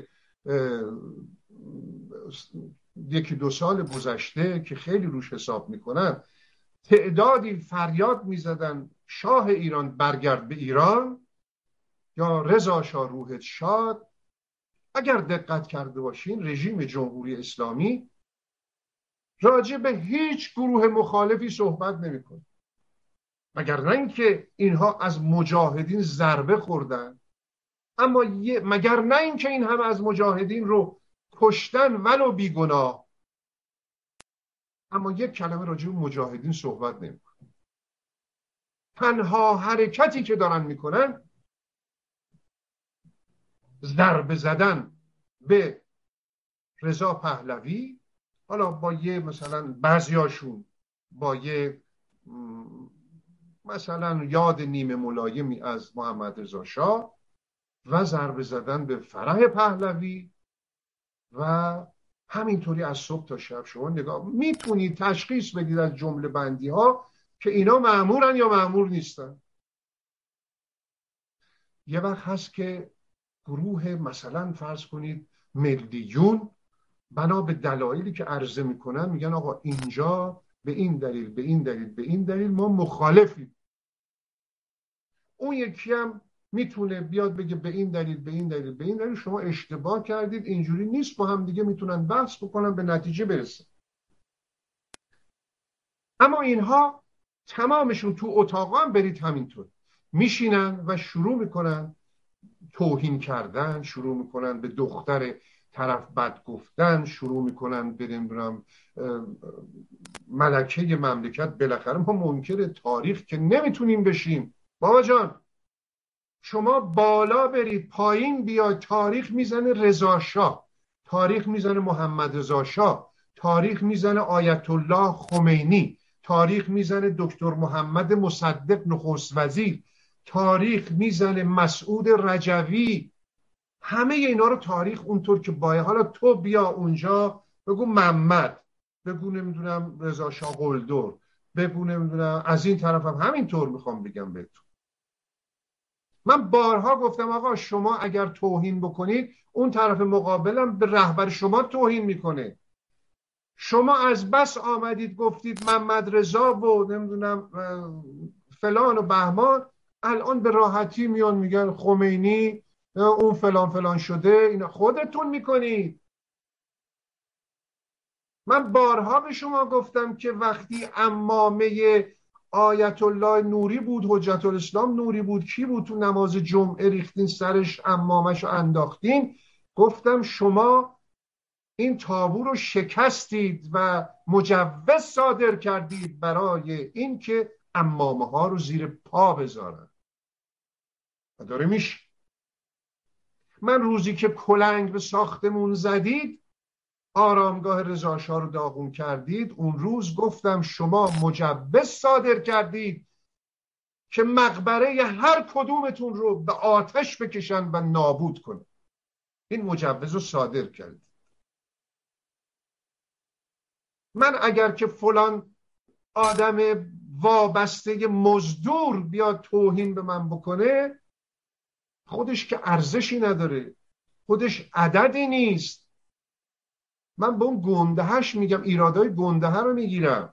یکی دو سال گذشته که خیلی روش حساب میکنن، تعدادی فریاد میزدن شاه ایران برگرد به ایران یا رضا شاه روحت شاد. اگر دقت کرده باشین رژیم جمهوری اسلامی راجع به هیچ گروه مخالفی صحبت نمیکنه، مگر نه اینکه اینها از مجاهدین ضربه خوردن، اما مگر نه اینکه این همه از مجاهدین رو کشتن ولو بیگناه، اما یک کلمه راجع به مجاهدین صحبت نمیکنه. تنها حرکتی که دارن میکنن ضربه زدن به رضا پهلوی، حالا با یه مثلا بعضیاشون با یه مثلا یاد نیمه ملایمی از محمد رضا شاه، و ضربه زدن به فرح پهلوی و همینطوری از صبح تا شب شما نگاه میتونید تشخیص بدید از جمله بندی ها که اینا مأمورن یا مأمور نیستن. یه وقت هست که گروه مثلا فرض کنید ملیون بنا به دلایلی که عرضه میکنن میگن آقا اینجا به این دلیل به این دلیل به این دلیل ما مخالفیم. اون یکی هم میتونه بیاد بگه به این دلیل به این دلیل به این دلیل شما اشتباه کردید، اینجوری نیست، با هم دیگه میتونن بحث بکنن به نتیجه برسن. اما اینها تمامشون تو اتاقا هم برید همینطور میشینن و شروع میکنن توهین کردن، شروع میکنن به دختر طرف بد گفتن، شروع میکنن به نمیدونم ملکه مملکت. بالاخره ما منکر تاریخ که نمیتونیم بشیم. بابا جان شما بالا برید پایین بیاید، تاریخ میزنه رضا شاه، تاریخ میزنه محمد رضا شاه، تاریخ میزنه آیت الله خمینی، تاریخ میزنه دکتر محمد مصدق نخست وزیر، تاریخ میزنه مسعود رجوی. همه اینا رو تاریخ اونطور که باید. حالا تو بیا اونجا بگو محمد، بگو نمیدونم رضا شاه قلدر، بگو نمیدونم از این طرف هم همینطور میخوام بگم بهتون. من بارها گفتم آقا شما اگر توهین بکنید اون طرف مقابلم به رهبر شما توهین میکنه. شما از بس آمدید گفتید محمد رضا و نمیدونم فلان و بهمان، الان به راحتی میان میگن خمینی اون فلان فلان شده. اینا خودتون میکنید. من بارها به شما گفتم که وقتی عمامه آیت الله نوری بود، حجت الاسلام نوری بود، کی بود تو نماز جمعه ریختین سرش عمامش رو انداختین، گفتم شما این تابو رو شکستید و مجوز صادر کردید برای اینکه عمامه ها رو زیر پا بذارن. و داره میشه. من روزی که کلنگ به ساختمون زدید، آرامگاه رضا شاه رو داغون کردید، اون روز گفتم شما مجوز صادر کردید که مقبره هر کدومتون رو به آتش بکشن و نابود کنن. این مجوز رو صادر کردید. من اگر که فلان آدم وابسته مزدور بیاد توهین به من بکنه، خودش که ارزشی نداره، خودش عددی نیست. من به اون گندهش میگم، ایرادای گنده رو میگیرم.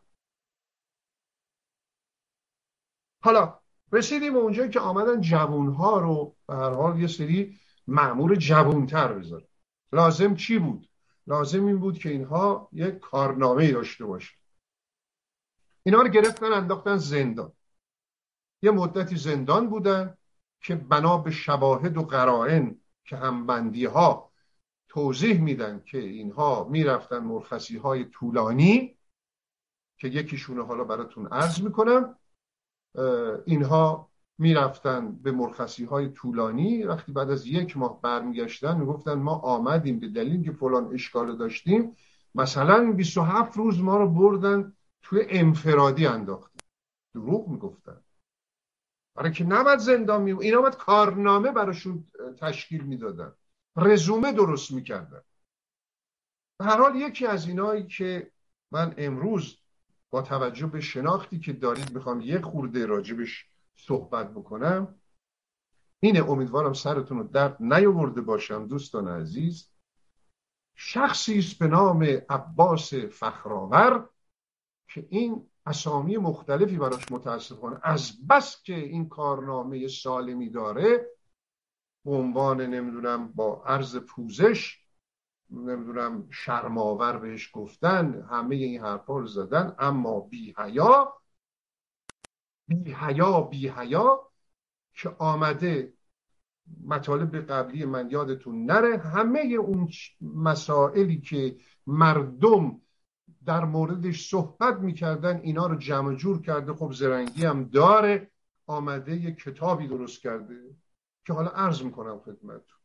حالا رسیدیم اونجایی که آمدن جوانها رو به هر حال یه سری مأمور جوانتر بذاره. لازم چی بود؟ لازم این بود که اینها یک کارنامه داشته باشه. اینا رو گرفتن انداختن زندان. یه مدتی زندان بودن که بنا به شواهد و قرائن که همبندی ها توضیح میدن که اینها میرفتن مرخصی های طولانی که یکیشونه حالا براتون عرض میکنم. اینها میرفتن به مرخصی های طولانی، وقتی بعد از یک ماه برمیگشتن میگفتن ما آمدیم به دلیل که فلان اشکال داشتیم، مثلا بیست و هفت روز ما رو بردن توی انفرادی انداختن. دروغ میگفتن، برای که نباید زندان می اینا باید کارنامه براشون تشکیل میدادن، رزومه درست میکردن. به هر حال یکی از اینایی که من امروز با توجه به شناختی که دارید میخوام یک خورده راجبش صحبت بکنم اینه، امیدوارم سرتون رو درد نیاورده باشم دوستان عزیز. شخصی است به نام عباس فخرآور که این اسامی مختلفی براش متاسفانه از بس که این کارنامه سالمی داره به عنوان نمیدونم با عرض پوزش نمیدونم شرماور بهش گفتن، همه این حرفا رو زدن، اما بی حیا بی حیا بی حیا که آمده مطالب قبلی من یادتون نره، همه اون مسائلی که مردم در موردش صحبت میکردن اینا رو جمع جور کرده. خب زرنگی هم داره، آمده یه کتابی درست کرده که حالا عرض میکنم خدمتتون.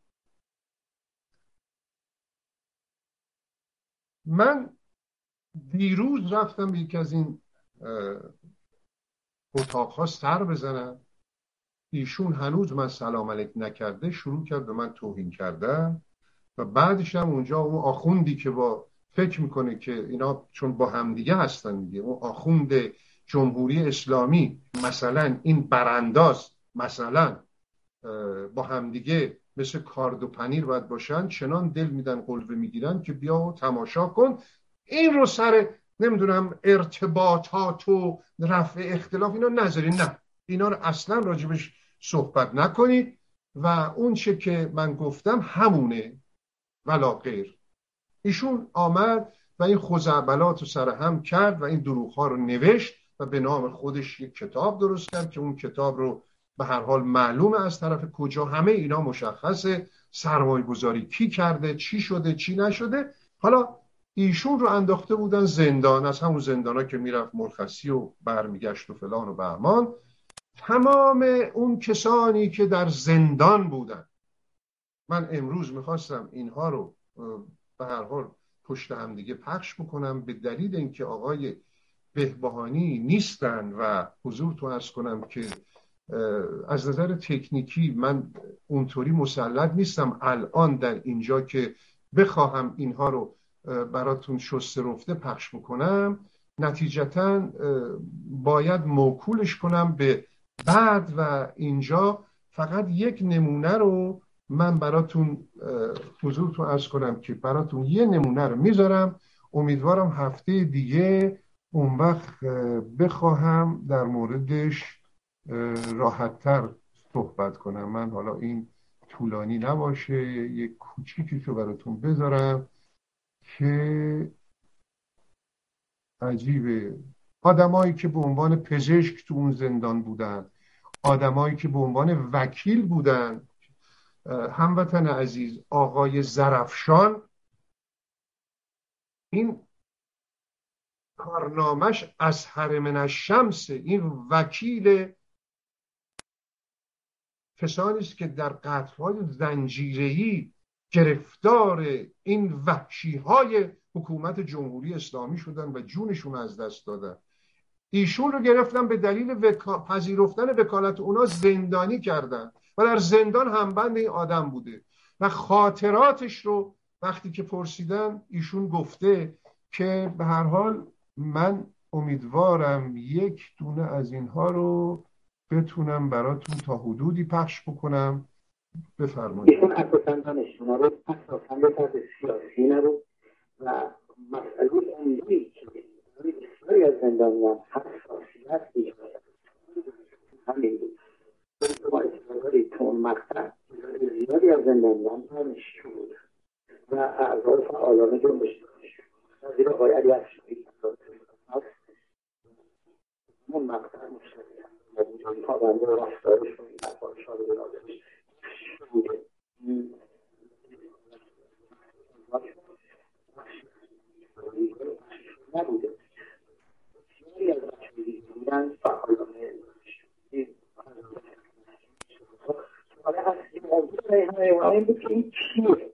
من دیروز رفتم به یکی از این اتاقها سر بزنم، ایشون هنوز من سلام علیک نکرده شروع کرد به من توهین کردن و بعدش هم اونجا اون آخوندی که با فکر میکنه که اینا چون با همدیگه هستن دیگه، اون آخوند جمهوری اسلامی مثلا این برانداز مثلا با همدیگه مثل کارد و پنیر باید باشن، چنان دل میدن قلوه میگیرن که بیا و تماشا کن، این رو سر نمیدونم ارتباطات و رفع اختلاف اینا نذارین. نه، اینا رو اصلا راجبش صحبت نکنید و اون چه که من گفتم همونه ولا غیر. ایشون آمد و این خزعبلات رو سر هم کرد و این دروغ ها رو نوشت و به نام خودش یک کتاب درست کرد که اون کتاب رو به هر حال معلومه از طرف کجا، همه اینا مشخصه، سرمایه گذاری کی کرده، چی شده چی نشده. حالا ایشون رو انداخته بودن زندان، از همون زندانا که میرفت مرخصی و برمیگشت و فلان و بهمان. تمام اون کسانی که در زندان بودن، من امروز میخواستم اینها رو به هر حال پشت هم دیگه پخش بکنم، به دلیل اینکه آقای بهبهانی نیستن و حضور تو عرض کنم که از نظر تکنیکی من اونطوری مسلط نیستم الان در اینجا که بخواهم اینها رو براتون شسته رفته پخش بکنم، نتیجتا باید موکولش کنم به بعد و اینجا فقط یک نمونه رو من براتون حضورتون عرض کنم که براتون یه نمونه رو میذارم. امیدوارم هفته دیگه اون وقت بخواهم در موردش راحت‌تر صحبت کنم. من حالا این طولانی نباشه، یک کوچیکیشو براتون بذارم که عجیبه. آدمایی که به عنوان پزشک تو اون زندان بودن، آدمایی که به عنوان وکیل بودن، هموطن عزیز آقای زرفشان، این کارنامش ازهر من الشمس، این وکیل کسانی است که در قتل‌های زنجیره‌ای گرفتار این وحشی‌های حکومت جمهوری اسلامی شدن و جونشون از دست دادن. ایشون رو گرفتن به دلیل وکا... پذیرفتن وکالت اونا زندانی کردن و در زندان همبند این آدم بوده و خاطراتش رو وقتی که پرسیدن ایشون گفته که به هر حال من امیدوارم یک دونه از اینها رو بتونم براتون تا حدودی پخش بکنم. بفرمایید. ایشون اساساً دانشجوها رو اساساً به طرز سیاسی نبود و مسئله عمومی که بسیاری از زندانیان حساسیت ایجاد همین بود. ما اطلاع دارید که اون مقطع زیادی از زندانیان دانشجو بود و اعضای فعالان جنبش دانشجو بود. زیرا آقای علی افشاری اون مقطع مشتری موجودی پابنده و رفتارشون این افعال شاده برادرش بوده. نبوده. بسیاری از بچه‌های دیگه بودن فعالان دانشجویی. حالا هست که موضوع ریحانه این بود که این چیه؟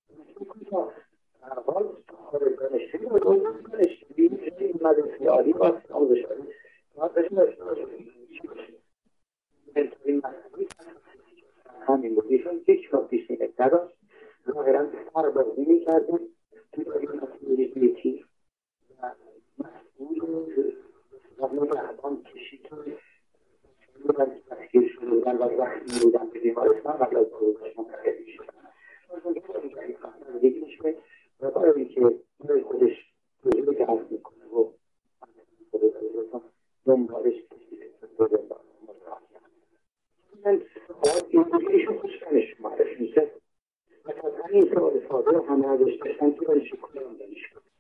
در حال خارج دانشجویی و دوزن دانشجویی این مدرسه عالی باید آموزش عالی باید بهش داشته باشه. چی باشه؟ این مسئله همین بود. ایشون هیچ وقت پیش نیت نداشت. ظاهراً سربازی می‌کردن توی این مسئله بیتی و مسئول نگهبان کشید که بودن که تسکیر شده بودن و وقتی بودن به بیمارستان قبل از بروزش منتقل می‌شدن. از دیگه میشه و برای که برای خودش توجیه که عرض میکنه و خودش دنبالش کشیده به زندان متوجه. من باید این بودیشون خوشکنش معرف میشه و تا همین سوال ساده همه ازش داشتن که برای شکل هم دانش کنه.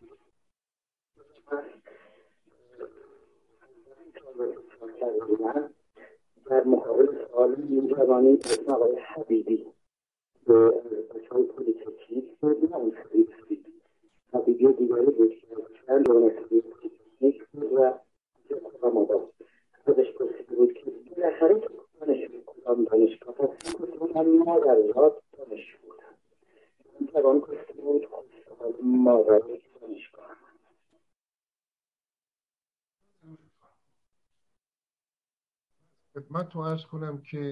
من در مقابل سوال این جوانی اسم آقای حبیبی به بچه های پولیتکنیک بود، نه اون حبیب حبیبی حبیبی دیگری بود که چند دوان حبیب پولیتکنیک بود و و مادر ازش پرسیده بود که بالاخره تو دانشجو کدام دانشگاه هستی؟ گفت من مادریات دانشجو بودم. اون جوان گفت بود خود مادریات دانشگاه. خدمتتون عرض کنم که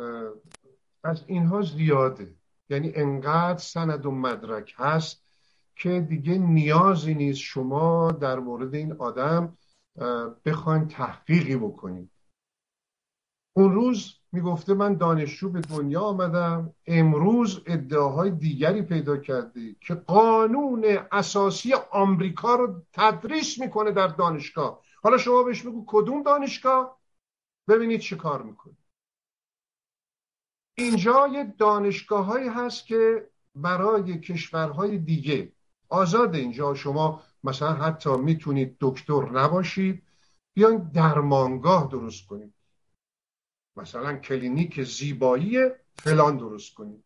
از اینها زیاده، یعنی انقدر سند و مدرک هست که دیگه نیازی نیست شما در مورد این آدم بخواین تحقیقی بکنید. اون روز میگفته من دانشجو به دنیا آمدم، امروز ادعاهای دیگری پیدا کرده که قانون اساسی آمریکا رو تدریس میکنه در دانشگاه. حالا شما بهش بگو کدوم دانشگاه، ببینید چه کار میکنه. اینجا یه دانشگاه هایی هست که برای کشورهای دیگه آزاده. اینجا شما مثلا حتی میتونید دکتر نباشید، بیاین درمانگاه درست کنید، مثلا کلینیک زیبایی فلان درست کنید.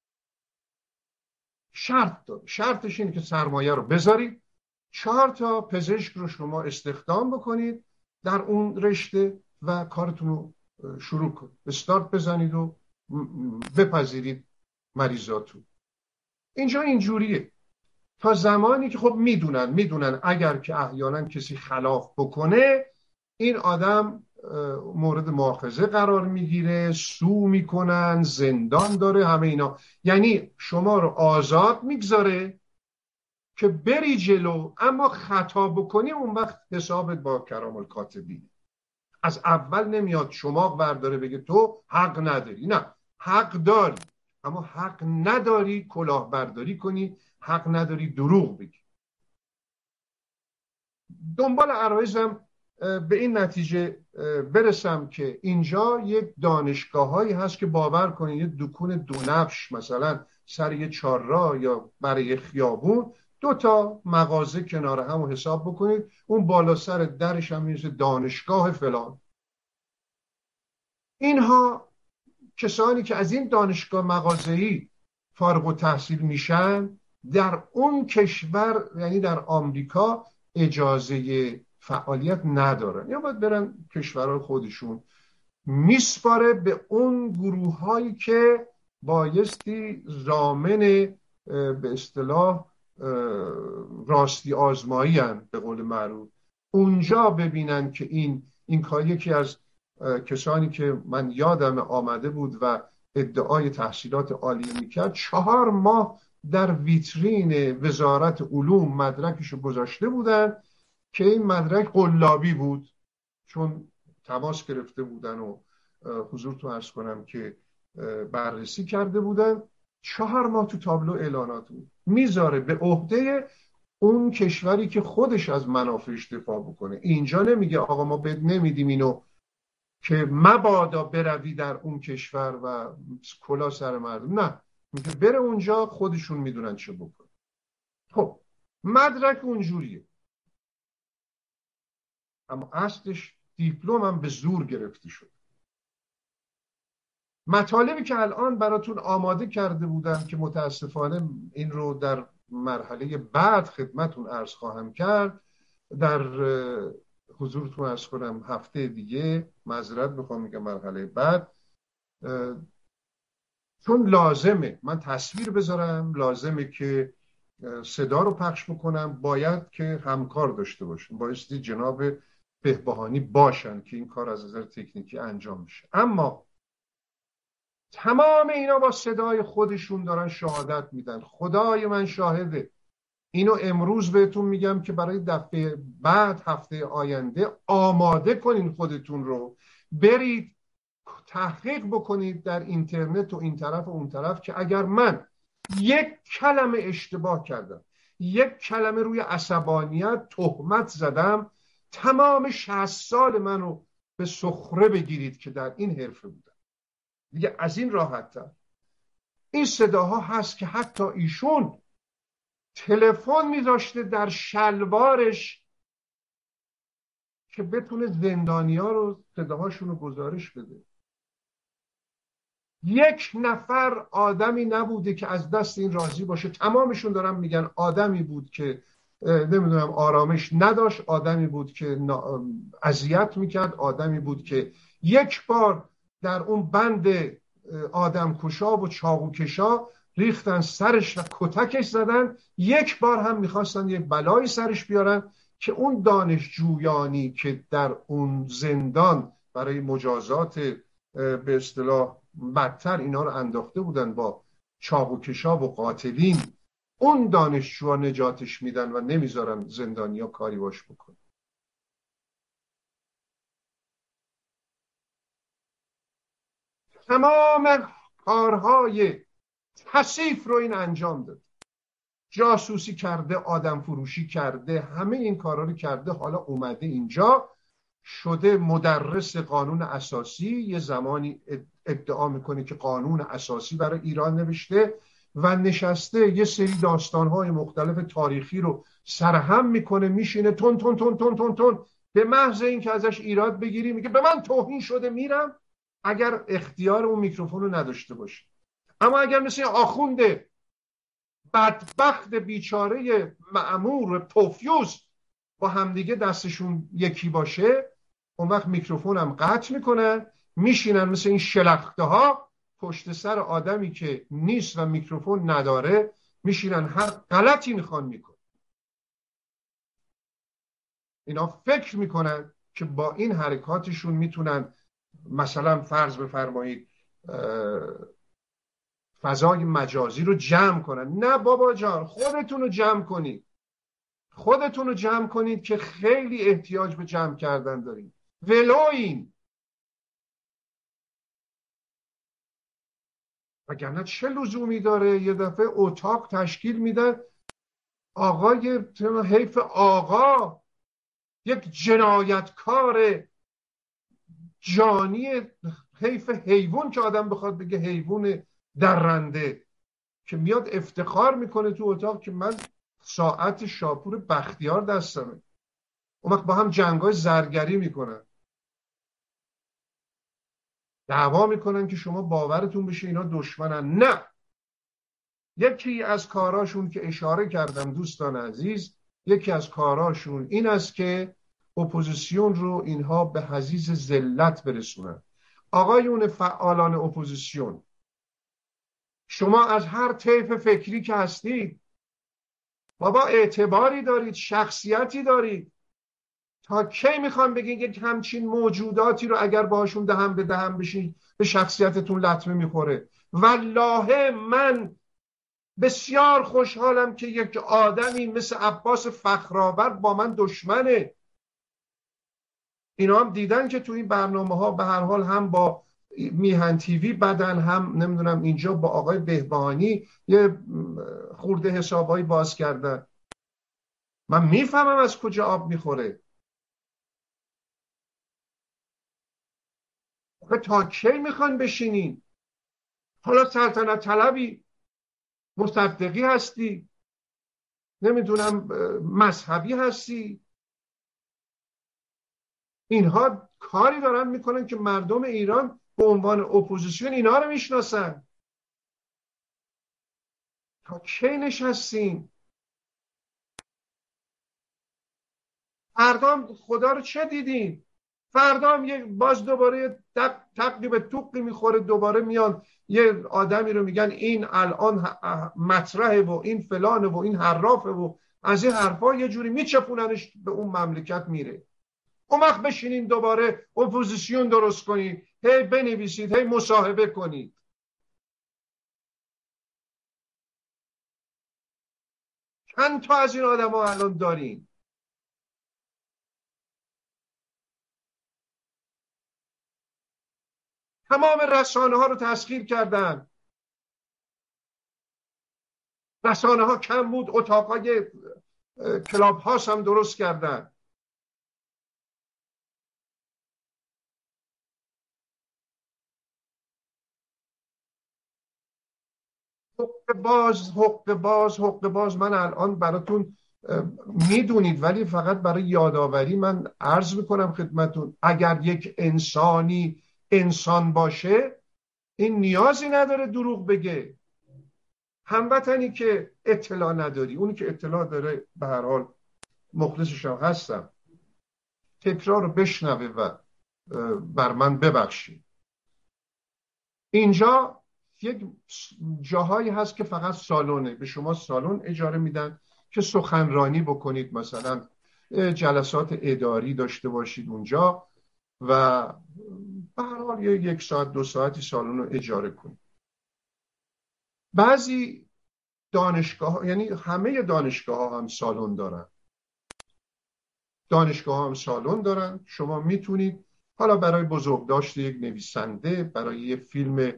شرط داره، شرطش اینه که سرمایه رو بذارید، چهار تا پزشک رو شما استخدام بکنید در اون رشته و کارتون رو شروع کنید، استارت بزنید و بپذیرید مریضاتون. اینجا اینجوریه تا زمانی که خب میدونن میدونن اگر که احیانا کسی خلاف بکنه این آدم مورد مؤاخذه قرار میگیره، سو میکنن، زندان داره، همه اینا. یعنی شما رو آزاد میگذاره که بری جلو، اما خطا بکنی اون وقت حسابت با کرام الکاتبین. از اول نمیاد شما برداره بگه تو حق نداری. نه، حق داری، اما حق نداری کلاهبرداری کنی، حق نداری دروغ بگی. دنبال عرایزم به این نتیجه برسم که اینجا یک دانشگاه هایی هست که باور کنید یک دکون دونفش مثلا سر یه چهارراه یا برای خیابون دو تا مغازه کنار هم رو حساب بکنید، اون بالا سر درش هم میشه دانشگاه فلان. اینها کسانی که از این دانشگاه مغازه‌ای فارغ التحصیل میشن در اون کشور، یعنی در آمریکا، اجازه فعالیت ندارن یا باید برن کشورهای خودشون. میسپاره به اون گروه هایی که بایستی ضامن به اصطلاح راستی آزمایی هن، به قول معروف. اونجا ببینن که این این کار. یکی از کسانی که من یادم آمده بود و ادعای تحصیلات عالیه میکرد، چهار ماه در ویترین وزارت علوم مدرکشو گذاشته بودن که این مدرک قلابی بود، چون تماس گرفته بودن و حضورتون عرض کنم که بررسی کرده بودن. چهار ماه تو تابلو اعلانات بود. میذاره به عهده اون کشوری که خودش از منافعش دفاع بکنه. اینجا نمیگه آقا ما بد نمیدیم اینو که مبادا بروی در اون کشور و کلا سر مردم. نه، میگه بره اونجا، خودشون میدونن چه بکنه. خب مدرک اونجوریه، اما اصلش دیپلم هم به زور گرفته شد. مطالبی که الان براتون آماده کرده بودم که متاسفانه این رو در مرحله بعد خدمتون عرض خواهم کرد، در حضورتون عرض کنم هفته دیگه، معذرت میخوام میگم مرحله بعد، چون لازمه من تصویر بذارم، لازمه که صدا رو پخش بکنم، باید که همکار داشته باشم، بایستی جناب بهبهانی باشن که این کار از نظر تکنیکی انجام میشه. اما تمام اینا با صدای خودشون دارن شهادت میدن. خدای من شاهده. اینو امروز بهتون میگم که برای دفعه بعد، هفته آینده، آماده کنین خودتون رو، برید تحقیق بکنید در اینترنت و این طرف و اون طرف که اگر من یک کلمه اشتباه کردم، یک کلمه روی عصبانیت تهمت زدم، تمام شصت سال منو به سخره بگیرید که در این حرفه بودم. دیگه از این راحت‌تر. این صداها هست که حتی ایشون تلفن می‌داشته در شلوارش که بتونه زندانی‌ها رو صداهاشون رو گزارش بده. یک نفر آدمی نبوده که از دست این راضی باشه. تمامشون دارن میگن آدمی بود که نمیدونم آرامش نداشت، آدمی بود که اذیت میکرد، آدمی بود که یک بار در اون بند آدم کشا و چاقو کشا ریختن سرش و کتکش زدن. یک بار هم میخواستن یک بلایی سرش بیارن که اون دانشجویانی که در اون زندان برای مجازات به اصطلاح بدتر اینا رو انداخته بودن با چاقو کشا و قاتلین اون دانشجوها نجاتش میدن و نمیذارن زندانیا کاری باش بکن. تمام کارهای کثیف رو این انجام داد. جاسوسی کرده، آدم فروشی کرده، همه این کارا رو کرده. حالا اومده اینجا شده مدرس قانون اساسی. یه زمانی ادعا میکنه که قانون اساسی برای ایران نوشته و نشسته یه سری داستانهای مختلف تاریخی رو سرهم میکنه، میشینه تون تون تون تون تون تون به محض این که ازش ایراد بگیری میگه به من توهین شده میرم، اگر اختیار اون میکروفون رو نداشته باشه. اما اگر مثل آخوند بدبخت بیچاره مأمور پوفیوز با همدیگه دستشون یکی باشه، اون وقت میکروفون هم قطع میکنن، میشینن مثل این شلخته ها پشت سر آدمی که نیست و میکروفون نداره، میشینن هر غلطی میخوان میکن. اینا فکر میکنن که با این حرکاتشون میتونن مثلا فرض بفرمایید فضای مجازی رو جمع کنن. نه بابا جان، خودتون رو جمع کنید، خودتون رو جمع کنید که خیلی احتیاج به جمع کردن دارید. ولوین وگرنه چه لزومی داره یه دفعه اتاق تشکیل میدن آقای حیف آقا یک جنایتکار جانی، حیف حیوان که آدم بخواد بگه حیوان درنده، که میاد افتخار میکنه تو اتاق که من ساعت شاپور بختیار دستمه. اون وقت با هم جنگای زرگری میکنن، دعوا میکنن که شما باورتون بشه اینا دشمنن. نه، یکی از کاراشون که اشاره کردم دوستان عزیز، یکی از کاراشون این است که اپوزیسیون رو اینها به حضیض ذلت برسونن. آقایون فعالان اپوزیسیون، شما از هر طیف فکری که هستید بابا اعتباری دارید، شخصیتی دارید. تا کی میخوام بگین یک همچین موجوداتی رو اگر باهاشون دهم به دهم بشین به شخصیتتون لطمه میخوره؟ والله من بسیار خوشحالم که یک آدمی مثل عباس فخرآورد با من دشمنه. اینا هم دیدن که تو این برنامه ها به هر حال هم با میهن تیوی بدن، هم نمیدونم اینجا با آقای بهبهانی یه خورده حسابایی باز کردن. من میفهمم از کجا آب میخوره. تا کی میخوان بشینین؟ حالا سلطنت طلبی، مصدقی هستی، نمیدونم مذهبی هستی، اینها کاری دارن میکنن که مردم ایران به عنوان اپوزیسیون اینا رو میشناسن. تا کی نشستین؟ فردام خدا رو چه دیدین؟ فردام یک باز دوباره تقی به توقی میخوره، دوباره میان یه آدمی رو میگن این الان مطرحه و این فلانه و این حرافه و از این حرفا یه جوری میچپوننش به اون مملکت میره. اون وقت بشینین دوباره اپوزیسیون درست کنید، هی بنویسید، هی مصاحبه کنید. چند تا از این آدم ها الان دارین؟ تمام رسانه ها رو تسخیر کردن. رسانه ها کم بود، اتاقای کلاب هاوس هم درست کردن. حق باز حق باز حق باز من الان براتون میدونید، ولی فقط برای یادآوری من عرض میکنم خدمتون، اگر یک انسانی انسان باشه این نیازی نداره دروغ بگه. هموطنی که اطلاع نداری، اونی که اطلاع داره به هر حال مخلصش هم هستم، تکرار رو بشنوه و بر من ببخشید. اینجا یک جاهایی هست که فقط سالونه، به شما سالن اجاره میدن که سخنرانی بکنید، مثلا جلسات اداری داشته باشید اونجا و به هر حال یک ساعت دو ساعتی سالن رو اجاره کنید. بعضی دانشگاه، یعنی همه دانشگاه ها هم سالن دارن، دانشگاه ها هم سالن دارن. شما میتونید حالا برای بزرگداشت یک نویسنده، برای یک فیلم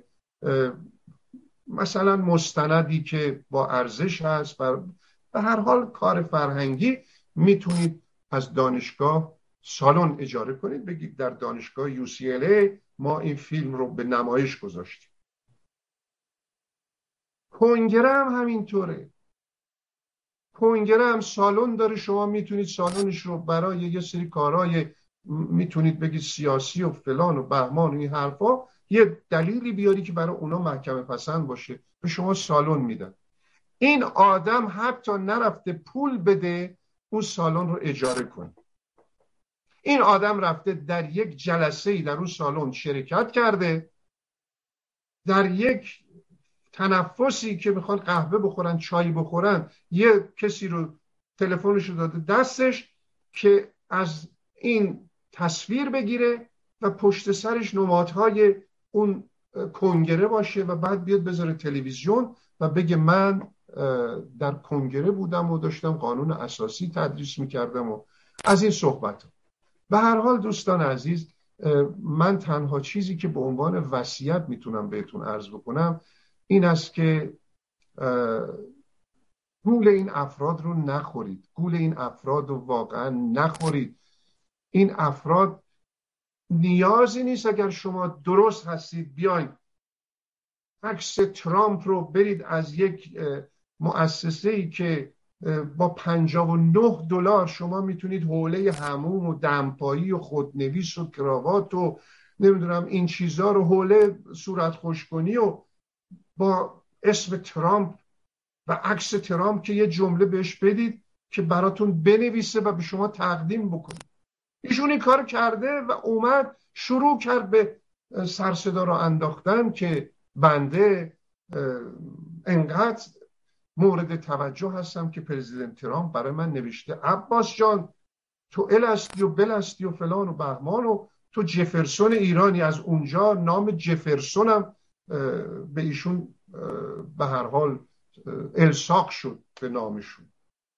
مثلا مستندی که با ارزش هست، بر به هر حال کار فرهنگی، میتونید از دانشگاه سالن اجاره کنید، بگید در دانشگاه یو سی ال ای ما این فیلم رو به نمایش گذاشتیم. کنگره هم همینطوره، کنگره هم سالن داره، شما میتونید سالنش رو برای یه سری کارهای، میتونید بگید سیاسی و فلان و بهمان و این حرفا، یه دلیلی بیاری که برای اونا محکمه پسند باشه، به شما سالن میدن. این آدم حتی نرفته پول بده اون سالن رو اجاره کنه، این آدم رفته در یک جلسه‌ای در اون سالن شرکت کرده، در یک تنفسی که میخوان قهوه بخورن، چای بخورن، یه کسی رو تلفنش رو داده دستش که از این تصویر بگیره و پشت سرش نمادهای اون کنگره باشه و بعد بیاد بذاره تلویزیون و بگه من در کنگره بودم و داشتم قانون اساسی تدریس میکردم و از این صحبت. به هر حال دوستان عزیز، من تنها چیزی که به عنوان وصیت میتونم بهتون عرض بکنم این است که گول این افراد رو نخورید، گول این افراد رو واقعا نخورید. این افراد نیازی نیست اگر شما درست هستید بیاین عکس ترامپ رو برید از یک مؤسسه‌ای که با پنجاه و نه دلار شما میتونید حوله حموم و دمپایی و خودنویس و کراوات و نمیدونم این چیزا رو، حوله صورت خوشکنی و با اسم ترامپ و عکس ترامپ که یه جمله بهش بدید که براتون بنویسه و به شما تقدیم بکنه. ایشون این کار کرده و اومد شروع کرد به سرصدا رو انداختن که بنده انقدر مورد توجه هستم که پرزیدنت ترامپ برای من نوشته عباس جان تو الستی و بلستی و فلان و بهمان و تو جفرسون ایرانی. از اونجا نام جفرسونم به ایشون به هر حال الساق شد به نامشون.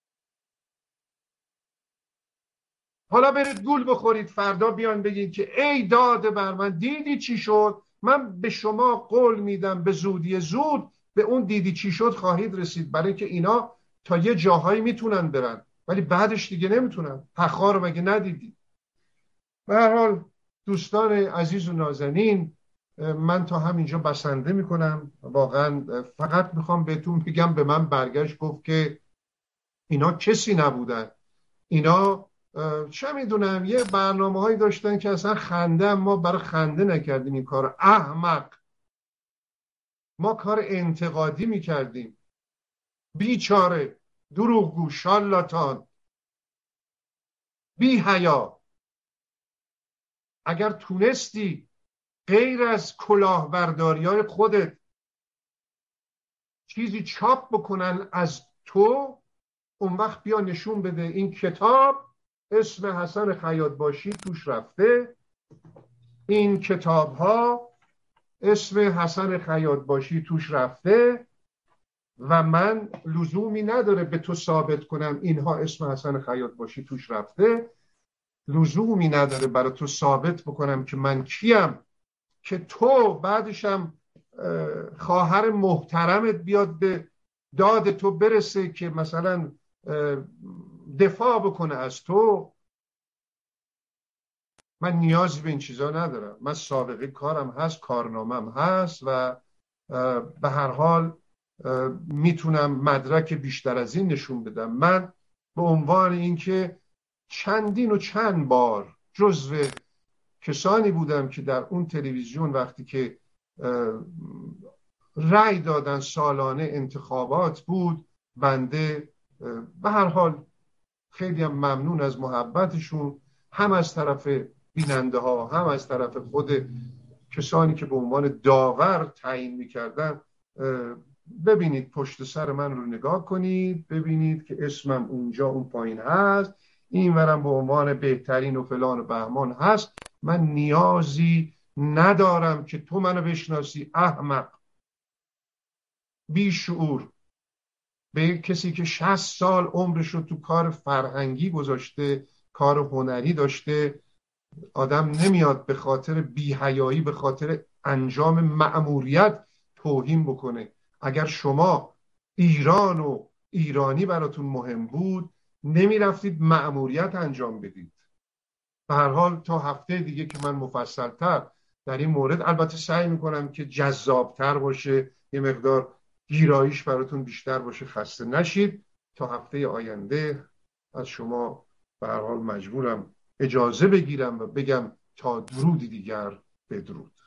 حالا برید گول بخورید، فردا بیان بگید که ای داده بر من، دیدی چی شد؟ من به شما قول میدم به زودی زود به اون دیدی چی شد خواهید رسید، برای که اینا تا یه جاهایی میتونن برن ولی بعدش دیگه نمیتونن. حقا رو مگه ندیدی؟ به هر حال دوستان عزیز و نازنین، من تا همینجا بسنده میکنم. واقعا فقط میخوام بهتون بگم به من برگشت گفت که اینا کسی نبودن، اینا چه میدونم یه برنامه هایی داشتن که اصلا خنده، ما برای خنده نکردیم این کار احمق، ما کار انتقادی میکردیم. بیچاره، دروغگو، شالاتان، بی حیا. اگر تونستی غیر از کلاهبرداری های خودت چیزی چاپ بکنن از تو، اون وقت بیا نشون بده این کتاب اسم حسن خیاطباشی توش رفته، این کتاب ها اسم حسن خیاطباشی توش رفته و من لزومی نداره به تو ثابت کنم اینها اسم حسن خیاطباشی توش رفته، لزومی نداره برای تو ثابت بکنم که من کیم که تو بعدشم خواهر محترمت بیاد به داد تو برسه که مثلا دفاع بکنه از تو. من نیازی به این چیزا ندارم، من سابقه کارم هست، کارنامم هست و به هر حال میتونم مدرک بیشتر از این نشون بدم. من به عنوان اینکه چندین و چند بار جزو کسانی بودم که در اون تلویزیون وقتی که رأی دادن سالانه انتخابات بود، بنده به هر حال خیلی هم ممنون از محبتشون، هم از طرف بیننده ها هم از طرف خود کسانی که به عنوان داور تعیین میکردن. ببینید پشت سر من رو نگاه کنید، ببینید که اسمم اونجا اون پایین هست، این ورم به عنوان بهترین و فلان و بهمان هست. من نیازی ندارم که تو منو بشناسی احمق، بی شعور. به کسی که شصت سال عمرش رو تو کار فرهنگی گذاشته، کار هنری داشته، آدم نمیاد به خاطر بی‌حیایی، به خاطر انجام مأموریت توهین بکنه. اگر شما ایران و ایرانی براتون مهم بود، نمیرفتید مأموریت انجام بدید. به هر حال تا هفته دیگه که من مفصل‌تر در این مورد، البته سعی میکنم که جذابتر باشه، یه مقدار گیراییش براتون بیشتر باشه، خسته نشید. تا هفته آینده از شما به هر حال مجبورم اجازه بگیرم و بگم تا درودی دیگر بدرود.